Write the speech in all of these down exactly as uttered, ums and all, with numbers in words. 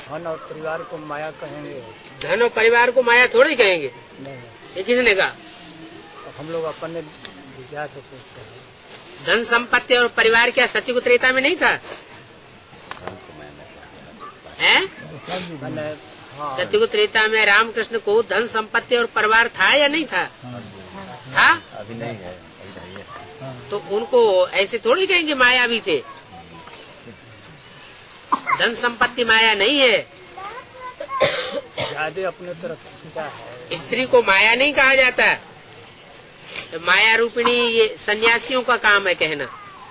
धन और परिवार को माया कहेंगे। धन और परिवार को माया थोड़ी कहेंगे। नहीं, ये किसने कहा? तो हम लोग अपने विचार से सोचते हैं। धन संपत्ति और परिवार क्या सतयुग त्रेता में नहीं था? है? हाँ। सतयुग त्रेता में रामकृष्ण को धन संपत्ति और परिवार था या नहीं था? था? अभी नहीं है, अभी नहीं है। तो उनको ऐसे थोड़ी कहेंगे माया भी थे। धन संपत्ति माया नहीं है। ज्यादा अपने तरफ खींचा है। स्त्री को माया नहीं कहा जाता। तो माया रूपिणी ये सन्यासियों का काम है कहना।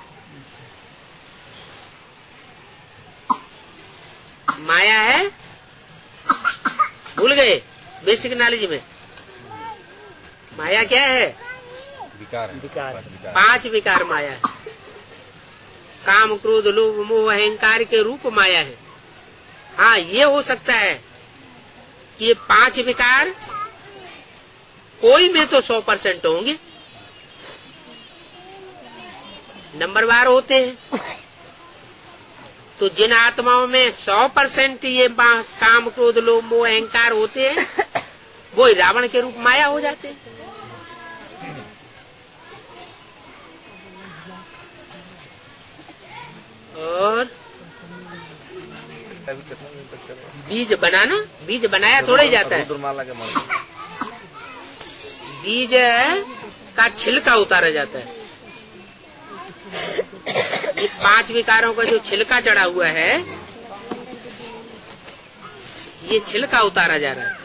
माया है, भूल गए बेसिक नॉलेज में। माया क्या है? विकार है। विकार। पांच विकार माया है। काम, क्रोध, लोभ, मोह, अहंकार के रूप माया है। हाँ, ये हो सकता है कि ये पांच विकार कोई में तो सौ परसेंट होंगे, नंबरवार होते हैं। तो जिन आत्माओं में सौ परसेंट ये काम, क्रोध, लोभ, मोह, अहंकार होते हैं, वो रावण के रूप माया हो जाते हैं। और बीज बनाना, बीज बनाया थोड़ा ही जाता है। बीज का छिलका उतारा जाता है। ये पांच विकारों का जो छिलका चढ़ा हुआ है, ये छिलका उतारा जा रहा है।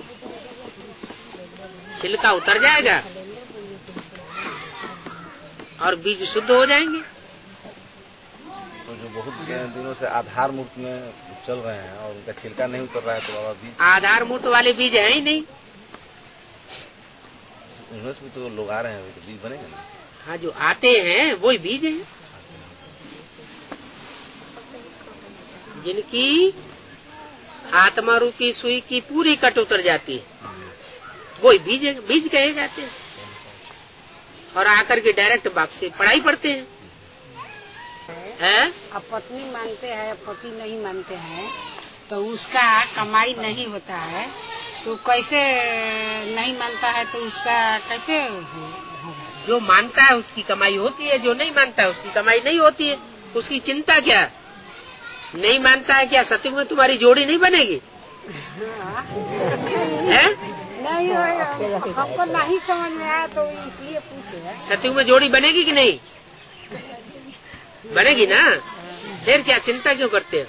छिलका उतर जाएगा और बीज शुद्ध हो जाएंगे। तो जो बहुत दिनों से आधार मूर्त में चल रहे हैं और उनका छिलका नहीं उतर रहा है, तो बाबा बीज आधार मूर्त वाले बीज है ही नहीं। उनमें से भी तो लोग आ रहे हैं, तो बीज बनेगा ना। हाँ, जो आते हैं वही बीज हैं, जिनकी आत्मा रूपी सुई की पूरी कट उतर जाती है, वही बीज बीज कहे जाते हैं। और आकर के डायरेक्ट बाप से पढ़ाई पढ़ते हैं। है? अब पत्नी मानते हैं, पति नहीं मानते हैं, तो उसका कमाई नहीं होता है, तो कैसे नहीं मानता है, तो उसका कैसे होगा? जो मानता है उसकी कमाई होती है, जो नहीं मानता है उसकी कमाई नहीं होती है। उसकी चिंता क्या? नहीं मानता है क्या सतयुग में तुम्हारी जोड़ी नहीं बनेगी? है? नहीं, हमको नहीं समझ में आया तो इसलिए पूछे। सतयुग में जोड़ी बनेगी कि नहीं? बनेगी ना। फिर क्या चिंता क्यों करते हो?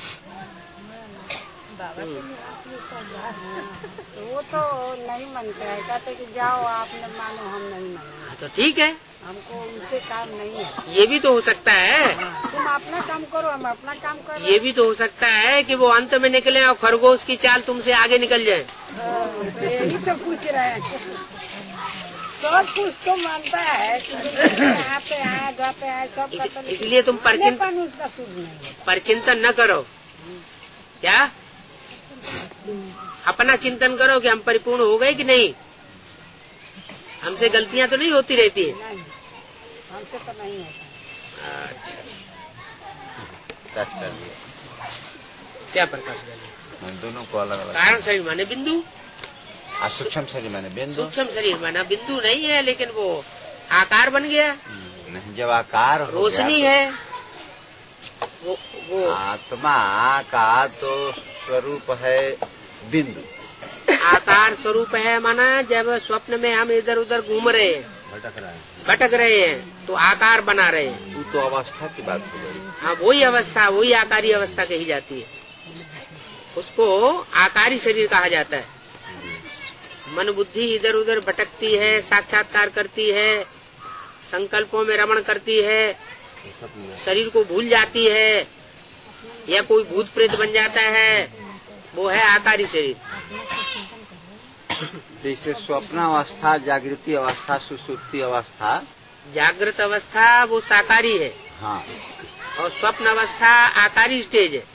वो तो नहीं मानते हैं, कहते कि जाओ आपने मानो, हम नहीं मानो। तो ठीक है, हमको उनसे काम नहीं है। ये भी तो हो सकता है। तुम अपना काम करो, हम अपना काम करो। ये भी तो हो सकता है कि वो अंत में निकले और खरगोश की चाल तुमसे आगे निकल जाए। यही तो पूछ रहे हैं। सब कुछ तो मानता है, यहाँ पे आए, घर पे आए, सब इस, इसलिए तुम परचिंतन उसका शुद्ध नहीं है। परचिंतन न करो। क्या? अपना चिंतन करो कि हम परिपूर्ण हो गए कि नहीं, हमसे गलतियां तो नहीं होती रहती है। नहीं, हमसे तो नहीं होता। अच्छा, क्या प्रकाश कर लिया? दोनों को अलग अलग कारण शरीर माने बिंदु, सूक्ष्म शरीर माने बिंदु। सूक्ष्म शरीर माना बिंदु नहीं है, लेकिन वो आकार बन गया। नहीं, जब आकार हो रोशनी गया, है वो, वो आत्मा का तो स्वरूप है बिंदु। आकार स्वरूप है माना जब स्वप्न में हम इधर उधर घूम रहे हैं, भटक रहा है, भटक रहे हैं, तो आकार बना रहे हैं। तू तो अवस्था की बात हो गई। हाँ, वही अवस्था, वही आकारी अवस्था कही जाती है। उसको आकारी शरीर कहा जाता है। मन बुद्धि इधर उधर भटकती है, साक्षात्कार करती है, संकल्पों में रमण करती है, शरीर को भूल जाती है, या कोई भूत प्रेत बन जाता है, वो है आकारी शरीर। जैसे स्वप्न अवस्था, जागृति अवस्था, सुसुप्ति अवस्था। जागृत अवस्था वो साकारी है। हाँ। और स्वप्न अवस्था आकारी स्टेज है।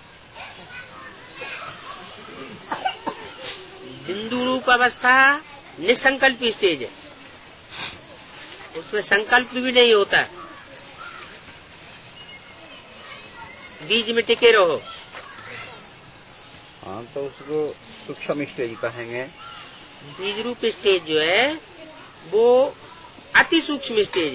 बिंदु रूप अवस्था निसंकल्पी स्टेज है, उसमें संकल्प भी नहीं होता। बीज में टिके रहो। हाँ, तो उसको सूक्ष्म स्टेज कहेंगे। बीज रूप स्टेज जो है वो अति सूक्ष्म स्टेज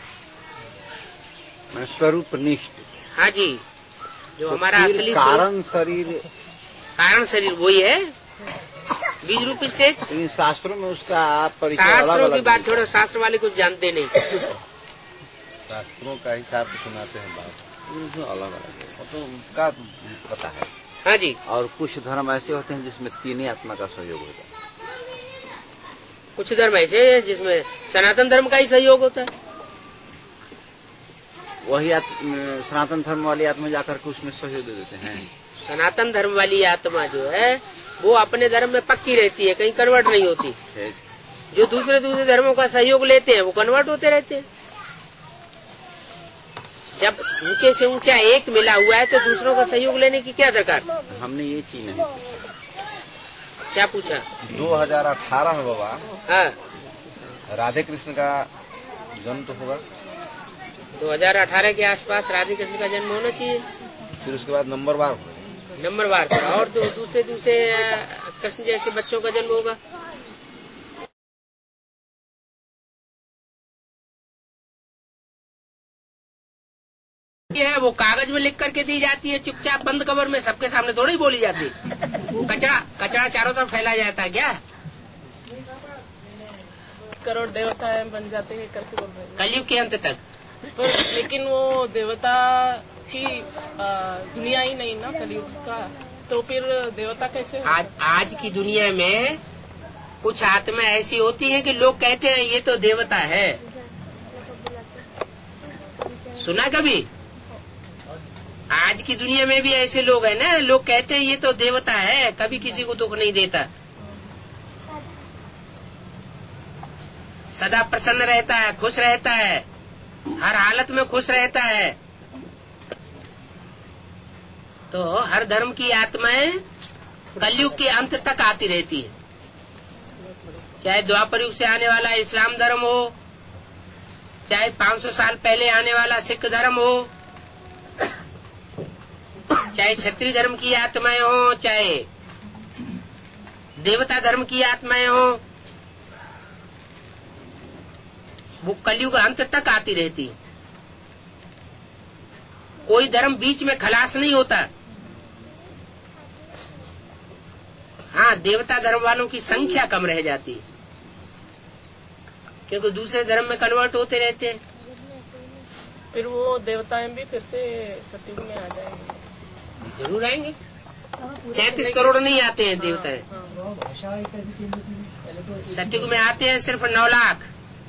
है, स्वरूप निष्ठ। हाँ जी, जो तो हमारा असली कारण शरीर, कारण शरीर वही है बीज रूप स्टेज। इन शास्त्रों में उसका परिचय शास्त्रों की बात छोड़ो, शास्त्र वाले कुछ जानते नहीं। शास्त्रों का हिसाब सुनाते हैं बात, अलग अलग तो उनका पता है। हाँ जी, और कुछ धर्म ऐसे होते हैं जिसमें तीन ही आत्मा का सहयोग होता है। कुछ धर्म ऐसे है जिसमें सनातन धर्म का ही सहयोग होता है। वही सनातन धर्म वाली आत्मा जाकर के उसमें सहयोग दे देते हैं। सनातन धर्म वाली आत्मा जो है वो अपने धर्म में पक्की रहती है, कहीं कन्वर्ट नहीं होती। जो दूसरे दूसरे धर्मों का सहयोग लेते हैं वो कन्वर्ट होते रहते हैं। जब ऊंचे से ऊंचा एक मिला हुआ है तो दूसरों का सहयोग लेने की क्या दरकार। हमने ये चीज नहीं क्या पूछा। दो हजार अठारह में बाबा, हाँ, राधे कृष्ण का जन्म तो होगा। दो हजार अठारह के आसपास राधे कृष्ण का जन्म होना चाहिए। फिर उसके बाद नंबर बार होगा। नंबर बार था और दो दूसरे दूसरे कृष्ण जैसे बच्चों का जन्म होगा। ये है वो कागज में लिख करके दी जाती है, चुपचाप बंद कवर में सबके सामने थोड़ी ही बोली जाती। वो कचरा कचरा चारों तरफ फैला जाता है क्या। करोड़ देवता बन जाते हैं कैसे बोल रहे हैं कलयुग के अंत तक। पर लेकिन वो देवता की दुनिया ही नहीं ना कलयुग का, तो फिर देवता कैसे हो? आज आज की दुनिया में कुछ आत्मा ऐसी होती है कि लोग कहते हैं ये तो देवता है। सुना कभी? आज की दुनिया में भी ऐसे लोग हैं ना, लोग कहते हैं ये तो देवता है, कभी किसी को दुख नहीं देता, सदा प्रसन्न रहता है, खुश रहता है, हर हालत में खुश रहता है। तो हर धर्म की आत्माएं कलयुग के अंत तक आती रहती है, चाहे द्वापर युग से आने वाला इस्लाम धर्म हो, चाहे पाँच सौ साल पहले आने वाला सिख धर्म हो, चाहे क्षत्रिय धर्म की आत्माएं हो, चाहे देवता धर्म की आत्माएं हो, वो कलयुग अंत तक आती रहती। कोई धर्म बीच में खलास नहीं होता। हाँ, देवता धर्म वालों की संख्या कम रह जाती है क्योंकि दूसरे धर्म में कन्वर्ट होते रहते हैं। फिर वो देवताएं भी फिर से सतयुग में आ जाएंगे। जरूर आएंगे। तैतीस करोड़ नहीं आते हैं देवताएं, सतयुग में आते हैं सिर्फ नौ लाख,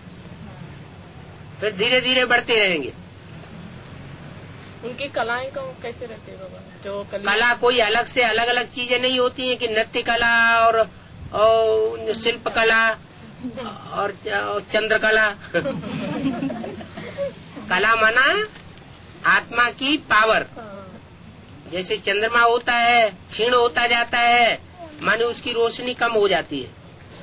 फिर धीरे धीरे बढ़ते रहेंगे। उनकी कलाएं को कैसे रहते हैं बाबा? जो कला कोई अलग से अलग अलग चीजें नहीं होती हैं कि नृत्य कला और, और शिल्प कला और चंद्रकला। कला माना आत्मा की पावर। जैसे चंद्रमा होता है, क्षीण होता जाता है, माने उसकी रोशनी कम हो जाती है।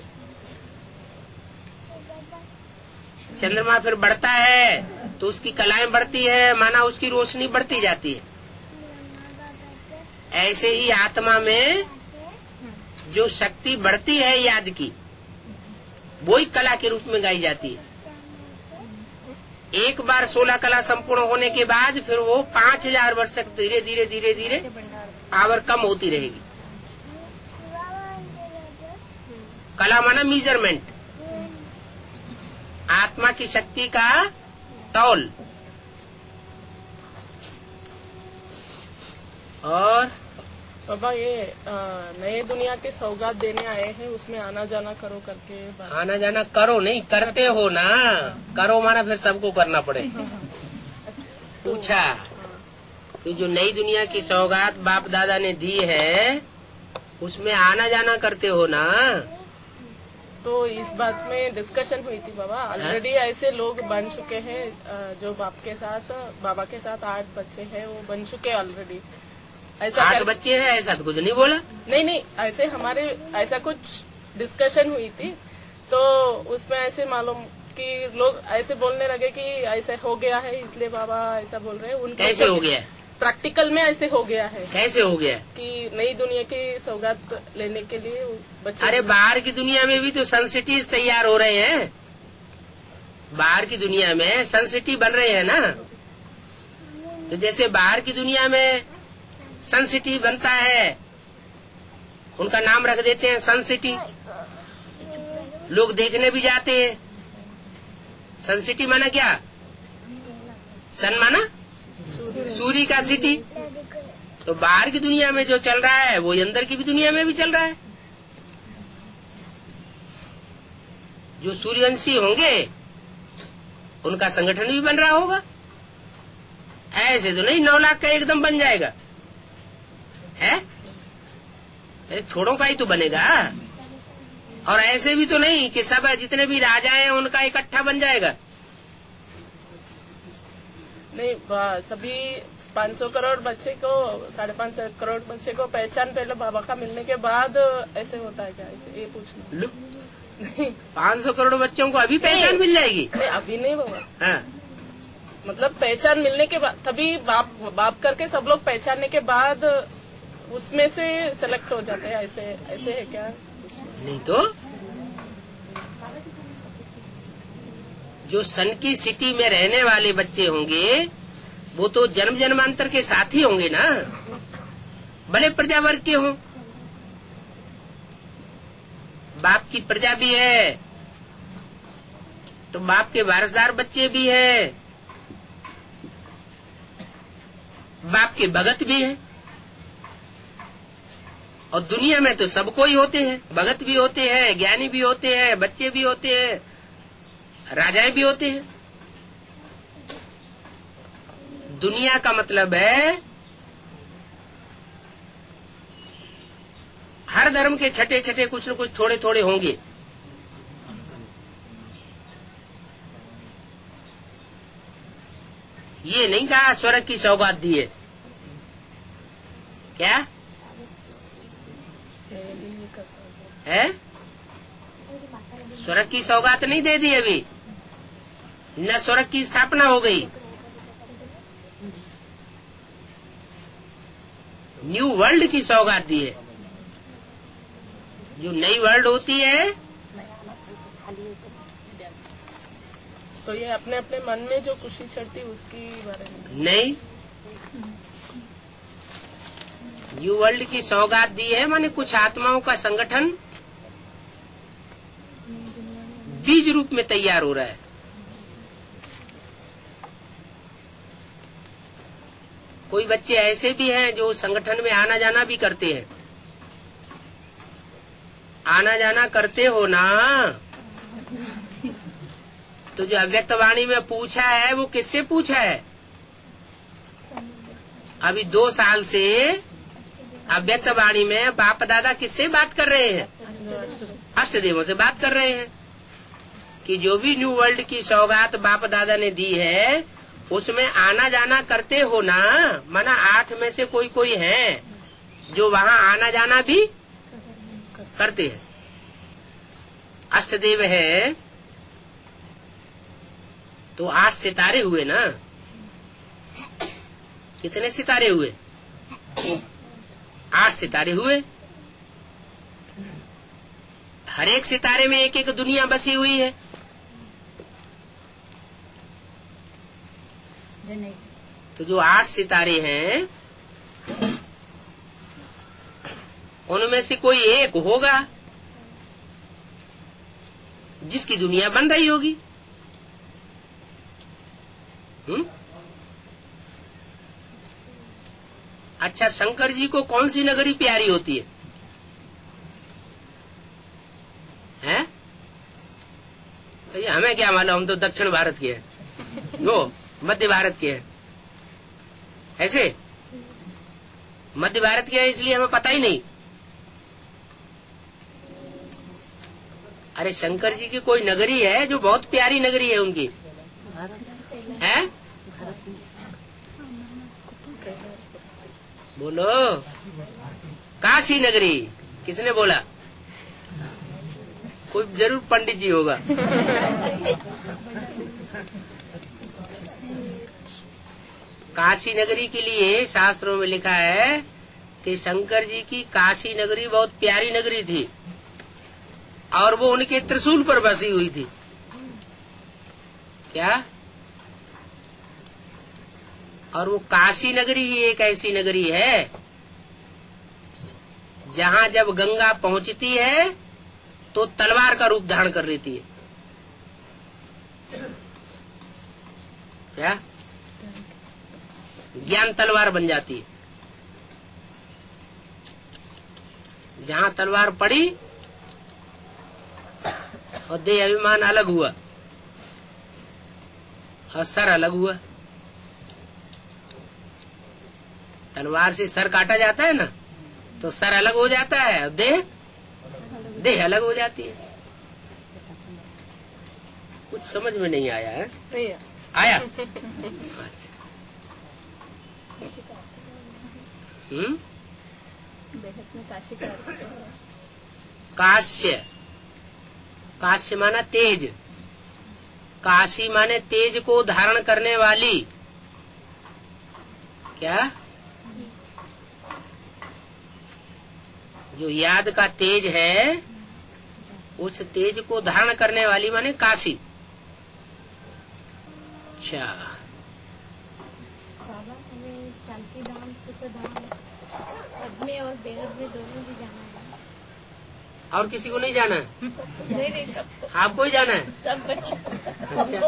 चंद्रमा फिर बढ़ता है तो उसकी कलाएं बढ़ती है, माना उसकी रोशनी बढ़ती जाती है। ऐसे ही आत्मा में जो शक्ति बढ़ती है याद की, वही कला के रूप में गाई जाती है। एक बार सोलह कला संपूर्ण होने के बाद फिर वो पांच हजार वर्ष तक धीरे धीरे धीरे धीरे पावर कम होती रहेगी। कला माना मेजरमेंट, आत्मा की शक्ति का तौल। और बाबा ये नए दुनिया के सौगात देने आए हैं, उसमें आना जाना करो करके। आना जाना करो नहीं, करते हो ना। करो माना फिर सबको करना पड़े। पूछा कि जो नई दुनिया की सौगात बाप दादा ने दी है उसमें आना जाना करते हो ना। तो इस बात में डिस्कशन हुई थी बाबा। ऑलरेडी ऐसे लोग बन चुके हैं जो बाप के साथ बाबा के साथ आठ बच्चे हैं, वो बन चुके ऑलरेडी। ऐसा आठ बच्चे हैं ऐसा तो कुछ नहीं बोला। नहीं नहीं, ऐसे हमारे ऐसा कुछ डिस्कशन हुई थी तो उसमें ऐसे मालूम कि लोग ऐसे बोलने लगे कि ऐसा हो गया है इसलिए बाबा ऐसा बोल रहे हैं। उनका कैसे हो गया? प्रैक्टिकल में ऐसे हो गया है। कैसे हो गया कि नई दुनिया की सौगात लेने के लिए बच्चे। अरे बाहर की दुनिया में भी तो सन सिटीज तैयार हो रहे हैं, बाहर की दुनिया में सन सिटी बन रहे हैं ना। तो जैसे बाहर की दुनिया में सन सिटी बनता है, उनका नाम रख देते हैं सन सिटी, लोग देखने भी जाते हैं। सन सिटी माना क्या? सन माना सूर्य का सिटी। तो बाहर की दुनिया में जो चल रहा है वो अंदर की भी दुनिया में भी चल रहा है। जो सूर्यवंशी होंगे उनका संगठन भी बन रहा होगा। ऐसे तो नहीं नौ लाख का एकदम बन जाएगा है, अरे थोड़ों का ही तो बनेगा। और ऐसे भी तो नहीं कि सब जितने भी राजा हैं उनका इकट्ठा बन जाएगा। नहीं, सभी पाँच सौ करोड़ बच्चे को, साढ़े पाँच सौ करोड़ बच्चे को पहचान पहले बाबा का मिलने के बाद ऐसे होता है क्या? ऐसे ये पूछना। नहीं, पाँच सौ करोड़ बच्चों को अभी पहचान मिल जाएगी? नहीं, अभी नहीं बाबा। हाँ। मतलब पहचान मिलने के बाद तभी बाप बाप करके सब लोग पहचानने के बाद उसमें से सेलेक्ट हो जाते हैं। ऐसे ऐसे है क्या? नहीं तो जो सन की सिटी में रहने वाले बच्चे होंगे वो तो जन्म जन्मांतर के साथी होंगे ना, भले प्रजा वर्ग के हों। बाप की प्रजा भी है तो बाप के वारसदार बच्चे भी हैं, बाप के भगत भी हैं। और दुनिया में तो सबको ही होते हैं, भगत भी होते हैं, ज्ञानी भी होते हैं, बच्चे भी होते हैं, राजाएं भी होते हैं। दुनिया का मतलब है हर धर्म के छठे छठे कुछ न कुछ थोड़े थोड़े होंगे। ये नहीं कहा स्वर्ग की सौगात दी है, क्या है? स्वर्ग की सौगात नहीं दे दी अभी, न स्वर्ग की स्थापना हो गई। न्यू वर्ल्ड की सौगात दी है। जो नई वर्ल्ड होती है तो ये अपने अपने मन में जो खुशी चढ़ती उसकी बारे में नहीं, न्यू वर्ल्ड की सौगात दी है माने कुछ आत्माओं का संगठन बीज रूप में तैयार हो रहा है। कोई बच्चे ऐसे भी हैं जो संगठन में आना जाना भी करते हैं। आना जाना करते हो ना, तो जो अव्यक्त वाणी में पूछा है वो किससे पूछा है? अभी दो साल से अव्यक्त वाणी में बाप दादा किससे बात कर रहे हैं? अष्टदेवों से बात कर रहे हैं कि जो भी न्यू वर्ल्ड की सौगात बाप दादा ने दी है उसमें आना जाना करते हो ना। माना आठ में से कोई कोई है जो वहाँ आना जाना भी करते हैं। अष्टदेव है तो आठ सितारे हुए ना। कितने सितारे हुए? आठ सितारे हुए। हर एक सितारे में एक एक दुनिया बसी हुई है। तो जो आठ सितारे हैं उनमें से कोई एक होगा जिसकी दुनिया बन रही होगी। हुँ? अच्छा, शंकर जी को कौन सी नगरी प्यारी होती है? हैं? तो ये हमें क्या मालूम, हम तो दक्षिण भारत के हैं, वो मध्य भारत के हैं। ऐसे मध्य भारत के हैं इसलिए हमें पता ही नहीं। अरे शंकर जी की कोई नगरी है जो बहुत प्यारी नगरी है उनकी, है? बोलो, काशी नगरी। किसने बोला? कोई जरूर पंडित जी होगा। काशी नगरी के लिए शास्त्रों में लिखा है कि शंकर जी की काशी नगरी बहुत प्यारी नगरी थी और वो उनके त्रिशूल पर बसी हुई थी। क्या? और वो काशी नगरी ही एक ऐसी नगरी है जहाँ जब गंगा पहुंचती है तो तलवार का रूप धारण कर लेती है। क्या? ज्ञान तलवार बन जाती है। जहाँ तलवार पड़ी और देह अभिमान अलग हुआ और सर अलग हुआ। तलवार से सर काटा जाता है ना, तो सर अलग हो जाता है और देह देह अलग हो जाती है। कुछ समझ में नहीं आया है? नहीं आया? अच्छा। हम्म काश्य, काश्य माना तेज, काशी माने तेज को धारण करने वाली। क्या? जो याद का तेज है उस तेज को धारण करने वाली माने काशी। अच्छा, बाबा हमें शांति धाम, सुख धाम, अग्नि और बेहद में दोनों भी जाना है। और किसी को नहीं जाना है? नहीं नहीं, सबको। आपको ही जाना है? सब बच्चे अच्छा।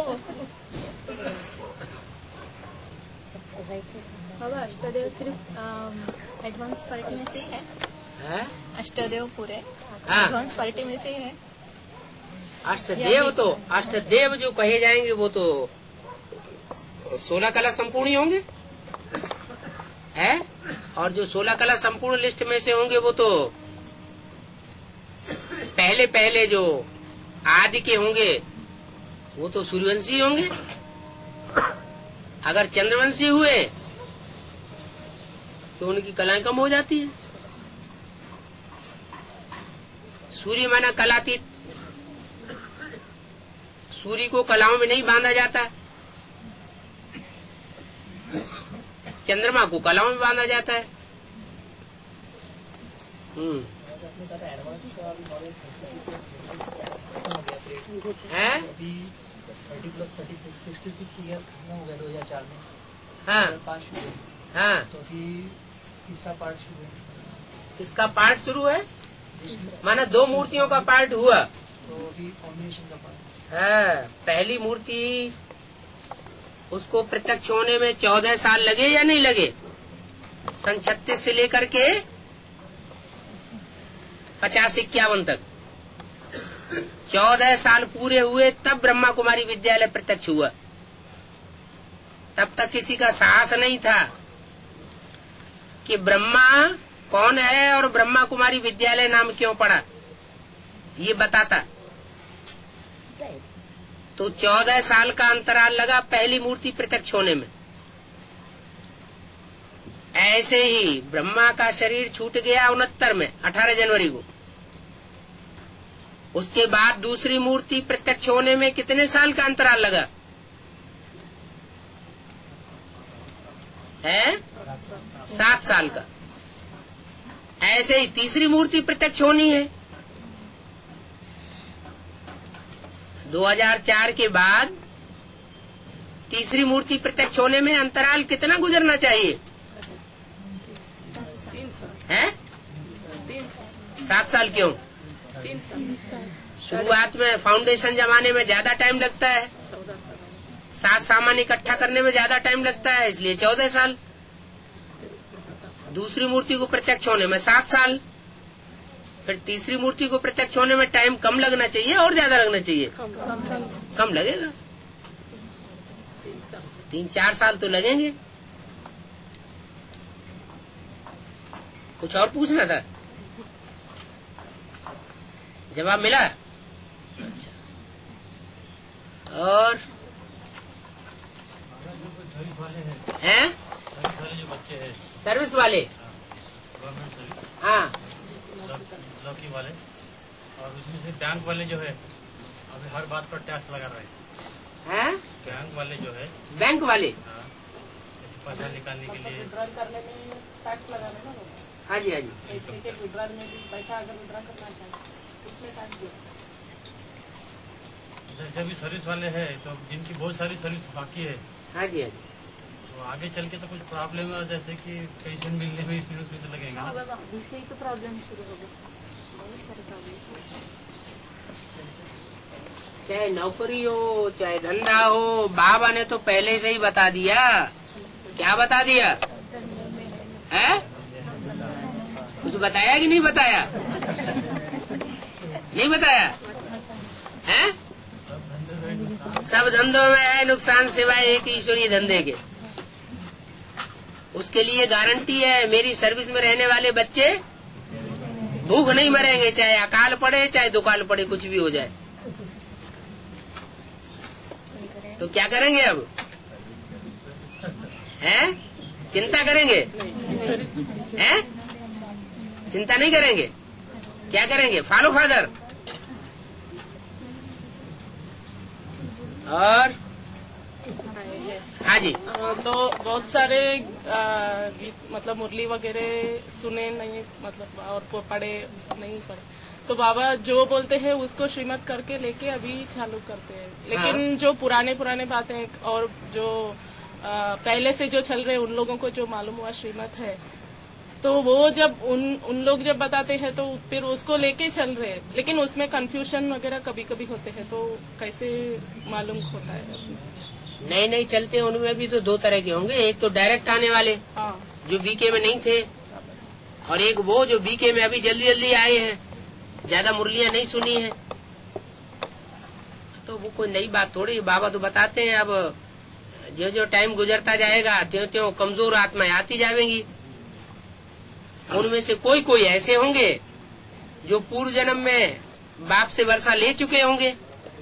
बाबा अष्टदेव सिर्फ एडवांस पार्टी में से ही है? है? अष्टदेव पूरे हाँ। एडवांस पार्टी में से ही है? अष्टदेव तो अष्टदेव जो कहे जाएंगे वो तो सोलह कला संपूर्ण ही होंगे, है? और जो सोलह कला संपूर्ण लिस्ट में से होंगे वो तो पहले पहले जो आदि के होंगे वो तो सूर्यवंशी होंगे। अगर चंद्रवंशी हुए तो उनकी कलाएं कम हो जाती है। सूर्य माना कलातीत, सूर्य को कलाओं में नहीं बांधा जाता, चंद्रमा को कलाओं में बांधा जाता है। हम्म है? Thirty plus thirty sixty six year खत्म हो गया दो हजार चार में। हाँ पार्ट शुरू हाँ। तो अभी तीसरा पार्ट शुरू है। इसका पार्ट शुरू है, माना दो मूर्तियों का पार्ट हुआ तो अभी कॉम्बिनेशन का पार्ट है। पहली मूर्ति उसको प्रत्यक्ष होने में चौदह साल लगे या नहीं लगे? सन छत्तीस से लेकर के पचास इक्यावन तक चौदह साल पूरे हुए, तब ब्रह्मा कुमारी विद्यालय प्रत्यक्ष हुआ। तब तक किसी का साहस नहीं था कि ब्रह्मा कौन है और ब्रह्मा कुमारी विद्यालय नाम क्यों पड़ा, ये बताता। तो चौदह साल का अंतराल लगा पहली मूर्ति प्रत्यक्ष होने में। ऐसे ही ब्रह्मा का शरीर छूट गया उनहत्तर में, अठारह जनवरी को। उसके बाद दूसरी मूर्ति प्रत्यक्ष होने में कितने साल का अंतराल लगा है? सात साल का। ऐसे ही तीसरी मूर्ति प्रत्यक्ष होनी है। दो हजार चार के बाद तीसरी मूर्ति प्रत्यक्ष होने में अंतराल कितना गुजरना चाहिए है? सात साल क्यों? शुरुआत में फाउंडेशन जमाने में ज्यादा टाइम लगता है, सात सामान इकट्ठा करने में ज्यादा टाइम लगता है, इसलिए चौदह साल। दूसरी मूर्ति को प्रत्यक्ष होने में सात साल, फिर तीसरी मूर्ति को प्रत्यक्ष होने में टाइम कम लगना चाहिए और ज्यादा लगना चाहिए? कम, कम, कम लगेगा। तीन चार साल तो लगेंगे। कुछ और पूछना था? जवाब मिला? अच्छा। और हैं? जो बच्चे हैं सर्विस वाले, गवर्नमेंट सर्विस, हाँ, लौकी वाले, और उसमें से बैंक वाले जो है अभी हर बात पर टैक्स लगा रहे हैं। हैं? बैंक वाले जो है, बैंक वाले, हाँ, जैसे पैसा निकालने के लिए। विड्रॉल करने में टैक्स लगाना है ना लोग। हाँ जी हाँ जी। पैसे के विड्रॉल में भी पैसा अगर विड्रॉ करना चाहे उसमें टैक्स दिया। जैसे अभी सर्विस वाले हैं तो जिनकी बहुत सारी सर्विस बाकी है, हाँ जी हाँ जी। तो आगे चल के तो कुछ प्रॉब्लम है, जैसे कि पेंशन मिलने में इसमें उसमें तो लगेगा ना। अभी से ही तो प्रॉब्लम शुरू हो गए, बहुत सारे प्रॉब्लम। चाहे नौकरी हो चाहे धंधा हो, बाबा ने तो पहले से ही बता दिया। क्या बता दिया है? कुछ बताया कि नहीं बताया? नहीं बताया है? सब धंधों में है नुकसान सिवाय एक ईश्वरीय धंधे के। उसके लिए गारंटी है, मेरी सर्विस में रहने वाले बच्चे भूख नहीं मरेंगे, चाहे अकाल पड़े चाहे दुकाल पड़े, कुछ भी हो जाए। तो क्या करेंगे अब? हैं? चिंता करेंगे? हैं? चिंता नहीं करेंगे? क्या करेंगे? Follow father. और हाँ जी। तो बहुत सारे गीत मतलब मुरली वगैरह सुने नहीं, मतलब और पढ़े नहीं पढ़े, तो बाबा जो बोलते हैं उसको श्रीमत करके लेके अभी चालू करते हैं। लेकिन हाँ। जो पुराने पुराने बातें और जो आ, पहले से जो चल रहे उन लोगों को जो मालूम हुआ श्रीमत है, तो वो जब उन उन लोग जब बताते हैं तो फिर उसको लेके चल रहे हैं। लेकिन उसमें कंफ्यूजन वगैरह कभी कभी होते हैं, तो कैसे मालूम होता है? नहीं नहीं चलते, उनमें भी तो दो तरह के होंगे। एक तो डायरेक्ट आने वाले हाँ। जो बीके में नहीं थे, और एक वो जो बीके में अभी जल्दी जल्दी आए हैं, ज्यादा मुरलियां नहीं सुनी है। तो वो कोई नई बात थोड़ी, बाबा तो बताते हैं। अब जो जो टाइम गुजरता जाएगा त्यों त्यों कमजोर आत्माएं आती जाएंगी। उनमें से कोई कोई ऐसे होंगे जो पूर्व जन्म में बाप से वर्षा ले चुके होंगे,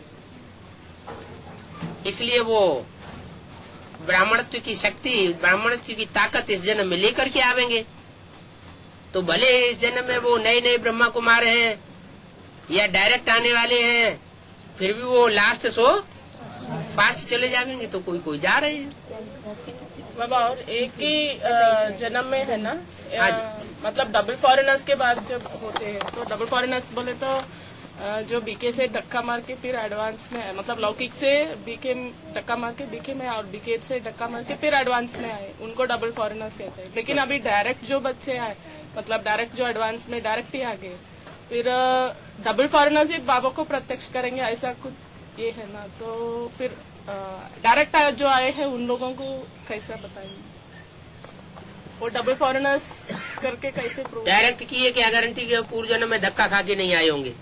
इसलिए वो ब्राह्मणत्व की शक्ति, ब्राह्मणत्व की ताकत इस जन्म में लेकर के आवेंगे। तो भले इस जन्म में वो नए नए ब्रह्मा कुमार हैं या डायरेक्ट आने वाले हैं, फिर भी वो लास्ट सो फास्ट चले जाएंगे। तो कोई कोई जा रहे हैं बाबा। और एक ही जन्म में है ना, मतलब डबल फॉरेनर्स के बाद जब होते हैं, तो डबल फॉरेनर्स बोले तो जो बीके से धक्का मार के फिर एडवांस में है, मतलब लौकिक से बीके धक्का मार के बीके में और बीके से धक्का मार के फिर एडवांस में आए, उनको डबल फॉरेनर्स कहते हैं। लेकिन अभी डायरेक्ट जो बच्चे आए, मतलब डायरेक्ट जो एडवांस में डायरेक्ट ही आ गए, फिर डबल फॉरेनर्स ही बाबा को प्रत्यक्ष करेंगे, ऐसा कुछ ये है ना। तो फिर डायरेक्ट जो आए हैं उन लोगों को कैसा बताएंगे? वो डबल फॉरेनर्स करके कैसे प्रूव? डायरेक्ट की है क्या गारंटी के पूर्व जन्म में धक्का खा के नहीं आए होंगे?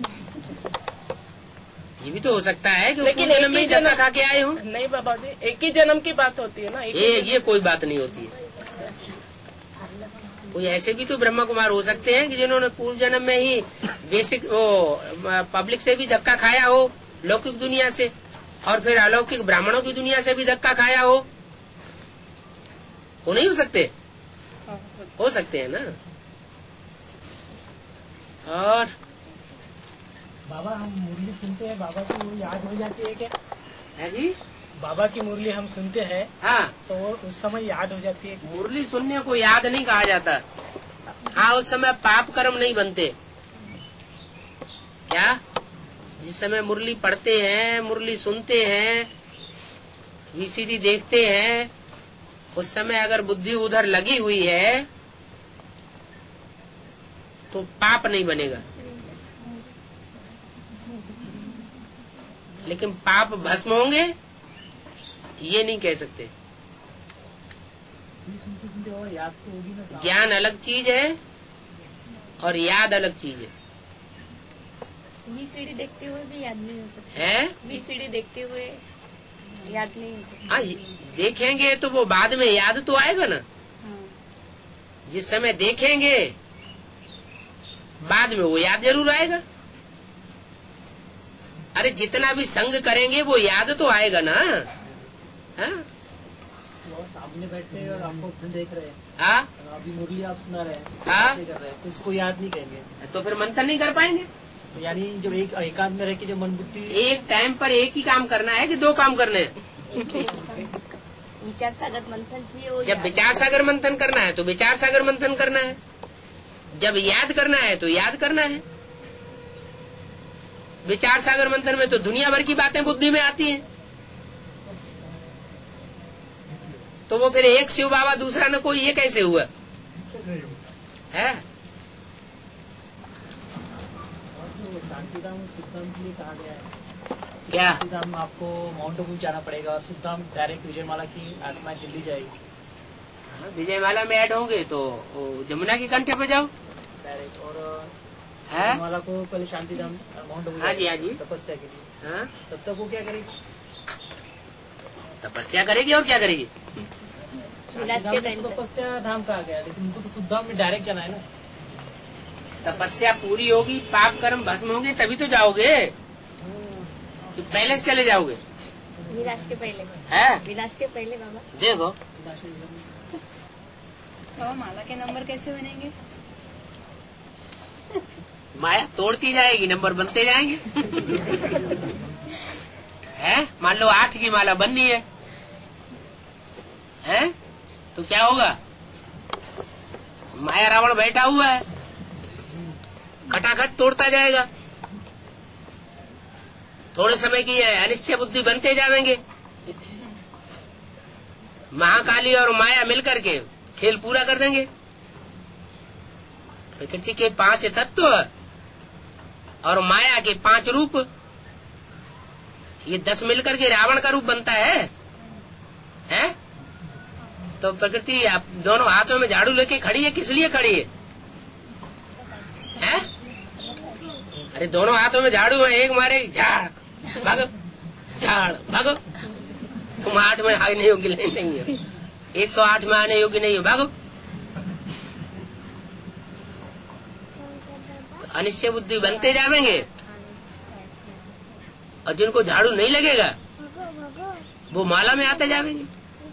ये भी तो हो सकता है कि लेकिन पूर्व जन्म में धक्का खा के आए हो। नहीं बाबा जी, एक ही जन्म की बात होती है ना। ये ये कोई बात नहीं होती है। कोई ऐसे भी तो ब्रह्मा कुमार हो सकते हैं कि जिन्होंने पूर्व जन्म में ही बेसिक वो पब्लिक से भी धक्का खाया हो, लौकिक दुनिया से, और फिर अलौकिक ब्राह्मणों की दुनिया से भी धक्का खाया हो। वो नहीं हो सकते? हो सकते हैं ना। और बाबा हम मुरली सुनते हैं, बाबा की मुरली याद हो जाती है क्या? है जी, बाबा की मुरली हम सुनते हैं, हाँ, तो उस समय याद हो जाती है। मुरली सुनने को याद नहीं कहा जाता। हाँ, उस समय पाप कर्म नहीं बनते। क्या? जिस समय मुरली पढ़ते हैं, मुरली सुनते हैं, वीसीडी देखते हैं, उस समय अगर बुद्धि उधर लगी हुई है तो पाप नहीं बनेगा। लेकिन पाप भस्म होंगे ये नहीं कह सकते। सुनते सुनते और याद तो होगी ना। ज्ञान अलग चीज है और याद अलग चीज है। वीसीडी देखते हुए भी याद नहीं हो सकता है? वीसीडी देखते हुए याद नहीं हो सकता। हाँ, देखेंगे तो वो बाद में याद तो आएगा ना। हाँ। जिस समय देखेंगे बाद में वो याद जरूर आएगा। अरे जितना भी संग करेंगे वो याद तो आएगा ना। हाँ? वो सामने बैठे हैं और आपको खुद देख रहे हैं। हाँ? अभी मुरली आप सुना रहे हैं, हाँ? कर रहे हैं, तो इसको याद नहीं करेंगे। तो फिर मंथन नहीं कर पाएंगे। तो यानी जो एक एकांत में रह के जो मन बुद्धि, एक टाइम पर एक ही काम करना है कि दो काम करने हैं? विचार सागर मंथन थी वो जब विचार सागर मंथन करना है तो विचार सागर मंथन करना है, जब याद करना है तो याद करना है। विचार सागर मंथन में तो दुनिया भर की बातें बुद्धि में आती हैं, तो वो फिर एक शिव बाबा दूसरा न कोई, ये कैसे हुआ है? शांतिधाम सुखधाम के लिए कहा गया है, क्या शांतिधाम आपको माउंट आबू जाना पड़ेगा और सुखधाम डायरेक्ट विजयमाला की आत्मा दिल्ली जाएगी। हाँ, विजयमाला में ऐड होंगे तो जमुना के कंठे पे जाओ डायरेक्ट, और है? विजयमाला को पहले शांतिधाम माउंट आबू हाँ जी, हाँ जी। तपस्या के लिए। हाँ, तब तक वो क्या करेगी? तपस्या करेगी और क्या करेगी? विलास के टाइम तपस्या धाम कहा गया, लेकिन उनको तो सुखधाम में डायरेक्ट जाना है ना। तपस्या पूरी होगी, पाप कर्म भस्म होंगे तभी तो जाओगे, तो पहले से चले जाओगे। विलास के पहले है विलास के पहले बाबा। देखो बाबा माला के नंबर कैसे बनेंगे? माया तोड़ती जाएगी, नंबर बनते जाएंगे। है, मान लो आठ की माला बननी है, है तो क्या होगा? माया रावण बैठा हुआ है, खटाखट तोड़ता जाएगा। थोड़े समय की अनिश्चय बुद्धि बनते जाएंगे। महाकाली और माया मिलकर के खेल पूरा कर देंगे। प्रकृति के पांच तत्व और माया के पांच रूप, ये दस मिलकर के रावण का रूप बनता है, हैं? तो प्रकृति आप दोनों हाथों में झाड़ू लेके खड़ी है, किस लिए खड़ी है? हैं? अरे दोनों हाथों में झाड़ू है, एक मारे झाड़ भागो, झाड़ भागो। तुम आठ में आने योग्य नहीं हो, एक सौ आठ में आने योग्य नहीं हो, भागो। तो अनिश्चय बुद्धि बनते जाएंगे, और जिनको झाड़ू नहीं लगेगा वो माला में आते जाएंगे।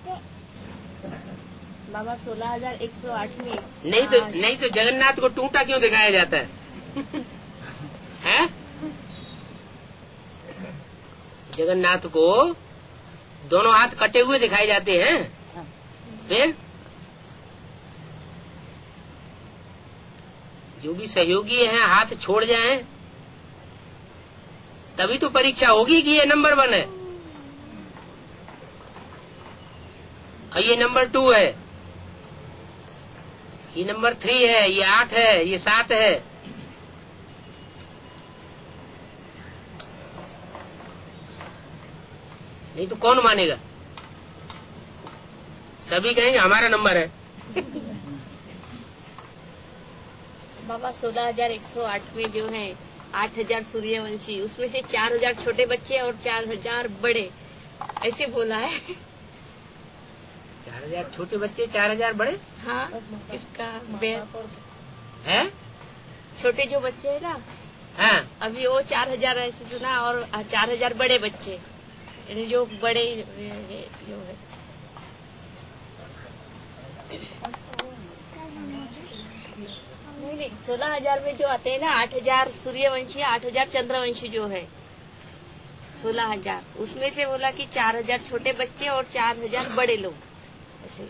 बाबा सोलह हजार एक सौ आठ में नहीं तो नहीं तो जगन्नाथ को टूटा क्यों दिखाया जाता है? है? जगन्नाथ को दोनों हाथ कटे हुए दिखाए जाते हैं, फिर जो भी सहयोगी हैं हाथ छोड़ जाएं, तभी तो परीक्षा होगी कि ये नंबर वन है और ये नंबर टू है, ये नंबर थ्री है, ये आठ है, ये सात है। नहीं तो कौन मानेगा? सभी कहेंगे हमारा नंबर है। बाबा सोलह हजार एक सौ आठ में जो है आठ हजार सूर्यवंशी, उसमें से चार हजार छोटे बच्चे और चार हजार बड़े, ऐसे बोला है। चार हजार छोटे बच्चे, चार हजार बड़े। हाँ, इसका बेर है, छोटे जो बच्चे है ना, हाँ, अभी वो चार हजार ऐसे सुना, और चार हजार बड़े बच्चे, यानी जो बड़े जो है। नहीं नहीं, सोलह हजार में जो आते हैं ना, आठ हजार सूर्यवंशी, आठ हजार चंद्रवंशी जो है, सोलह हजार उसमें से बोला कि चार हजार छोटे बच्चे और चार हजार बड़े लोग, ऐसे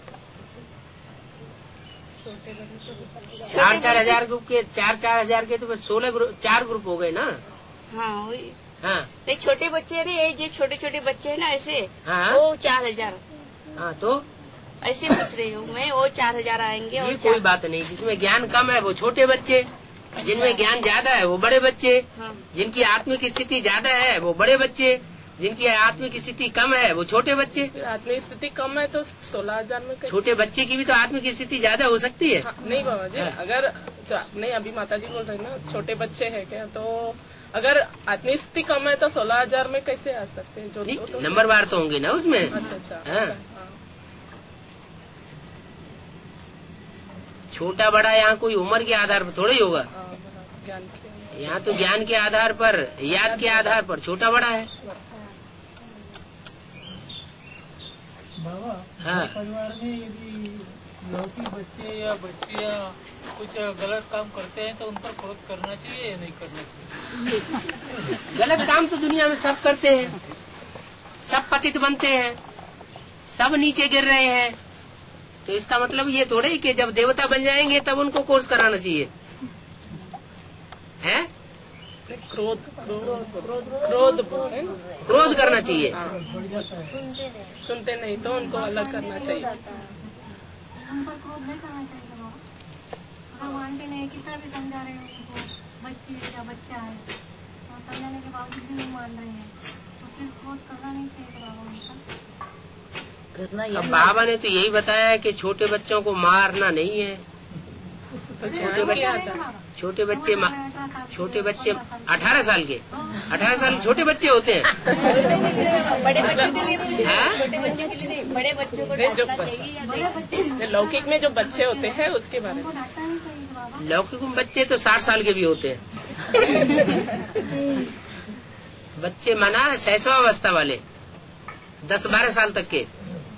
चार चार हजार ग्रुप के, चार चार हजार के तो सोलह ग्रुप, चार ग्रुप हो गए ना। हाँ वही। हाँ, नहीं छोटे बच्चे रे, जो छोटे छोटे बच्चे है ना ऐसे, हाँ, वो चार हजार हाँ, तो ऐसे पूछ रही हूँ मैं, वो चार हजार आएंगे। और ये कोई बात नहीं, जिसमें ज्ञान कम है वो छोटे बच्चे, जिनमें ज्ञान ज्यादा है वो बड़े बच्चे, हाँ। जिनकी आत्मिक स्थिति ज्यादा है वो बड़े बच्चे, जिनकी आत्मिक स्थिति कम है वो छोटे बच्चे। आत्मिक स्थिति कम है तो सोलह हजार में कैसे? छोटे बच्चे की भी तो आत्मिक स्थिति ज्यादा हो सकती है। हाँ, नहीं बाबा जी, हाँ। अगर तो नहीं, अभी माता जी बोल रही ना छोटे बच्चे हैं क्या, तो अगर आत्मिक स्थिति कम है तो सोलह हजार में कैसे आ सकते हैं? जो नहीं, तो, नंबर बार तो होंगे ना उसमें। अच्छा अच्छा, हाँ। हाँ। छोटा बड़ा यहाँ कोई उम्र के आधार पर थोड़ा ही होगा, हाँ, ज्ञान के यहाँ तो ज्ञान के आधार पर, याद के आधार पर छोटा बड़ा है। बाबा, हाँ। परिवार में यदि लौकी बच्चे या बच्चियां कुछ गलत काम करते हैं तो उन पर क्रोध करना चाहिए या नहीं करना चाहिए? गलत काम तो दुनिया में सब करते हैं, सब पतित बनते हैं, सब नीचे गिर रहे हैं। तो इसका मतलब ये थोड़े कि जब देवता बन जाएंगे तब उनको कोर्स कराना चाहिए, है? क्रोध क्रोध क्रोध क्रोध करना चाहिए। सुनते नहीं तो उनको अलग करना चाहिए। उन पर क्रोध नहीं करना चाहिए बाबा। अगर मानते नहीं, कितना भी समझा रहे हैं उनको, बच्ची है या बच्चा है, और समझाने के बावजूद भी नहीं मान रहे हैं, तो फिर क्रोध करना नहीं चाहिए बाबा उनका। अब बाबा ने तो यही बताया कि छोटे बच्चों को मारना नहीं है। छोटे बच्चे छोटे बच्चे छोटे बच्चे अठारह साल के अठारह साल छोटे बच्चे होते हैं। बड़े बच्चों के लिए छोटे बच्चों के लिए नहीं, बड़े बच्चों को डांटना चाहिए या नहीं? लौकिक में जो बच्चे होते हैं उसके बारे में। लौकिक में बच्चे तो साठ साल के भी होते हैं। बच्चे माना शैशवावस्था वाले, दस बारह साल तक के।